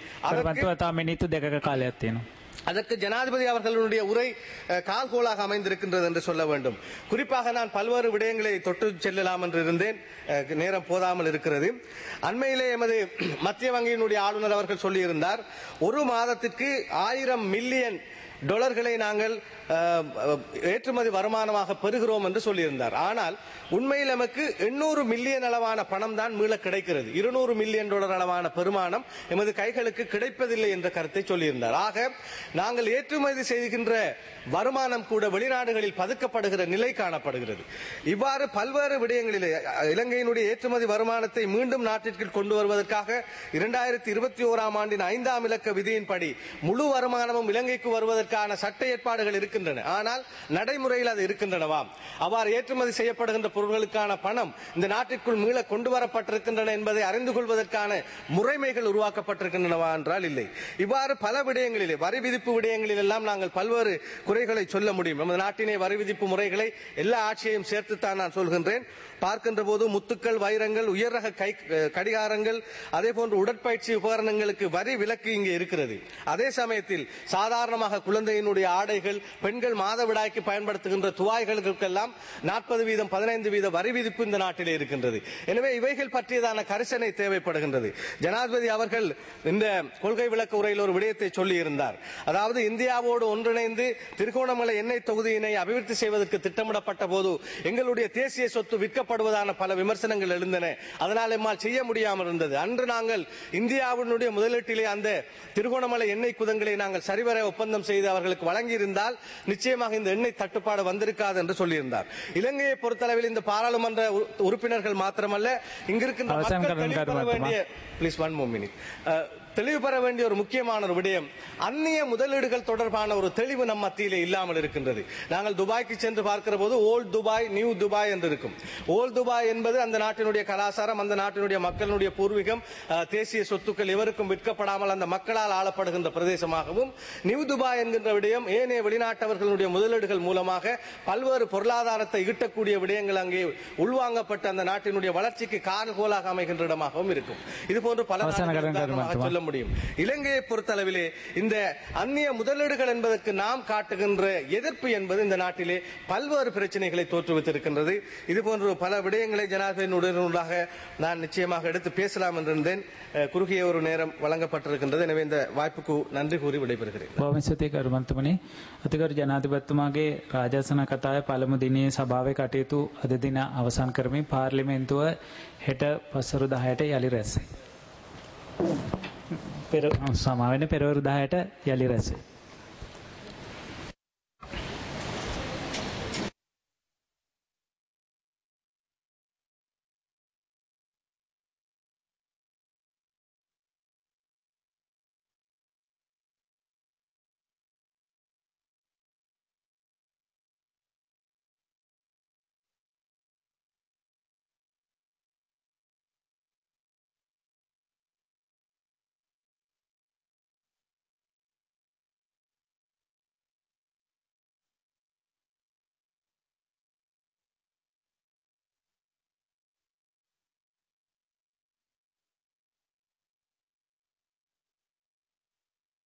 அதற்கு ஜனாதிபதி அவர்களுடைய உரை கால்கோலாக அமைந்திருக்கின்றது என்று சொல்ல வேண்டும். குறிப்பாக நான் பல்வேறு விடயங்களை தொட்டு செல்லலாம் என்று இருந்தேன், நேரம் போதாமல் இருக்கிறது. அண்மையிலே எமது மத்திய வங்கியினுடைய ஆளுநர் அவர்கள் சொல்லியிருந்தார், 1 மாதத்திற்கு 1000 மில்லியன் டாலர்களை நாங்கள் ஏற்றுமதி வருமானமாக பெறுகிறோம் என்று சொல்லியிருந்தார். ஆனால் உண்மையில் நமக்கு 800 மில்லியன் அளவான பணம் தான் மீள கிடைக்கிறது. 200 மில்லியன் டாலர் அளவான பெருமானம் எமது கைகளுக்கு கிடைப்பதில்லை என்ற கருத்தை சொல்லியிருந்தார். ஆக நாங்கள் ஏற்றுமதி செய்கின்ற வருமானம் கூட வெளிநாடுகளில் பதுக்கப்படுகிற நிலை காணப்படுகிறது. இவ்வாறு பல்வேறு விடயங்களிலே இலங்கையினுடைய ஏற்றுமதி வருமானத்தை மீண்டும் நாட்டிற்கு கொண்டு வருவதற்காக 2021ஆம் ஆண்டின் 5ஆம் இலக்க விதியின்படி முழு வருமானமும் இலங்கைக்கு வருவதற்கு அதற்கான சட்ட ஏற்பாடுகள் இருக்கின்றன. ஆனால் நடைமுறையில் அது இருக்கின்றனவாம்? அவ்வாறு ஏற்றுமதி செய்யப்படுகின்ற பொருட்களுக்கான பணம் இந்த நாட்டிற்குள் மீள கொண்டு வரப்பட்டிருக்கின்றன என்பதை அறிந்து கொள்வதற்கான முறைமைகள் உருவாக்கப்பட்டிருக்கின்றனவா என்றால் இல்லை. இவ்வாறு பல விடயங்களிலே, வரி விதிப்பு விடயங்களில் எல்லாம் நாங்கள் பல்வேறு குறைகளை சொல்ல முடியும். நமது நாட்டினை வரி விதிப்பு முறைகளை எல்லா ஆட்சியையும் சேர்த்துத்தான் நான் சொல்கின்றேன். பார்க்கின்ற போது முத்துக்கள், வைரங்கள், உயர் ரக கடிகாரங்கள், அதே போன்று உடற்பயிற்சி உபகரணங்களுக்கு வரி விலக்கு இங்கே இருக்கிறது. அதே சமயத்தில் சாதாரணமாக குழந்தையினுடைய ஆடைகள், பெண்கள் மாதவிடாய்க்கு பயன்படுத்துகின்ற துவாய்களுக்கெல்லாம் 40% 15% வரி விதிப்பு இந்த நாட்டிலே இருக்கின்றது. எனவே இவைகள் பற்றியதான கரிசனை தேவைப்படுகின்றது. ஜனாதிபதி அவர்கள் இந்த கொள்கை விளக்க உரையில் ஒரு விடயத்தை சொல்லி இருந்தார். அதாவது இந்தியாவோடு ஒன்றிணைந்து திருகோணமலை எண்ணெய் தொகுதியினை அபிவிருத்தி செய்வதற்கு திட்டமிடப்பட்ட போது எங்களுடைய தேசிய சொத்து விற்கப்படுவதான பல விமர்சனங்கள் எழுந்தன. அதனால் எம்மால் செய்ய முடியாமல் இருந்தது. அன்று நாங்கள் இந்தியாவினுடைய முதலீட்டிலே அந்த திருகோணமலை எண்ணெய் குதங்களை நாங்கள் சரிவர ஒப்பந்தம் செய்து அவர்களுக்கு வழங்கியிருந்தால் நிச்சயமாக இந்த எண்ணெய் தட்டுப்பாடு வந்திருக்காது என்று சொல்லியிருந்தார். இலங்கையை பொறுத்தளவில் இந்த பாராளுமன்ற உறுப்பினர்கள் மாத்திரமல்ல, இங்கிருக்கின்ற தெளிவு பெற வேண்டிய ஒரு முக்கியமான ஒரு விடயம், அந்நிய முதலீடுகள் தொடர்பான ஒரு தெளிவு நம் மத்தியிலே இல்லாமல் இருக்கின்றது. நாங்கள் துபாய்க்கு சென்று பார்க்கிற போது ஓல்ட் துபாய், நியூ துபாய் என்று இருக்கும். ஓல்ட் துபாய் என்பது அந்த நாட்டினுடைய கலாச்சாரம், அந்த நாட்டினுடைய மக்களுடைய பூர்வீகம், தேசிய சொத்துக்கள் எவருக்கும் விற்கப்படாமல் அந்த மக்களால் ஆளப்படுகின்ற பிரதேசமாகவும், நியூ துபாய் என்கின்ற விடயம் ஏனைய வெளிநாட்டவர்களுடைய முதலீடுகள் மூலமாக பல்வேறு பொருளாதாரத்தை ஈட்டக்கூடிய விடயங்கள் அங்கே உள்வாங்கப்பட்ட அந்த நாட்டினுடைய வளர்ச்சிக்கு காரணங்கோலாக அமைகின்ற இடமாகவும் இருக்கும். இதுபோன்று பல சொல்ல முடியும். இலங்கையை பொறுத்தளவிலே இந்த அந்நிய முதலீடுகள் என்பதற்கு நாம் காட்டுகின்ற எதிர்ப்பு என்பது இந்த நாட்டிலே பல்வேறு பிரச்சனைகளை தோற்றுவித்திருக்கின்றது. இதுபோன்ற பல விடயங்களை ஜனாதிபதியினுடைய நான் நிச்சயமாக எடுத்து பேசலாம் என்றிருந்தேன். குறுகிய ஒரு நேரம் வழங்கப்பட்டிருக்கின்றது. எனவே இந்த வாய்ப்புக்கு நன்றி கூறி விடைபெறுகிறேன். බොහොම කරුමන්තුමනි අතිගරු ජනාධිපතිතුමාගේ රාජාසන කතාවේ පළමු දිනේ සභාවේ කටයුතු අද දින අවසන් කරමින් පාර්ලිමේන්තුව හෙට පස්වරු 10ට යලි රැස් වෙයි. සමාවෙන පෙරවරු 10ට යලි රැස් වෙයි.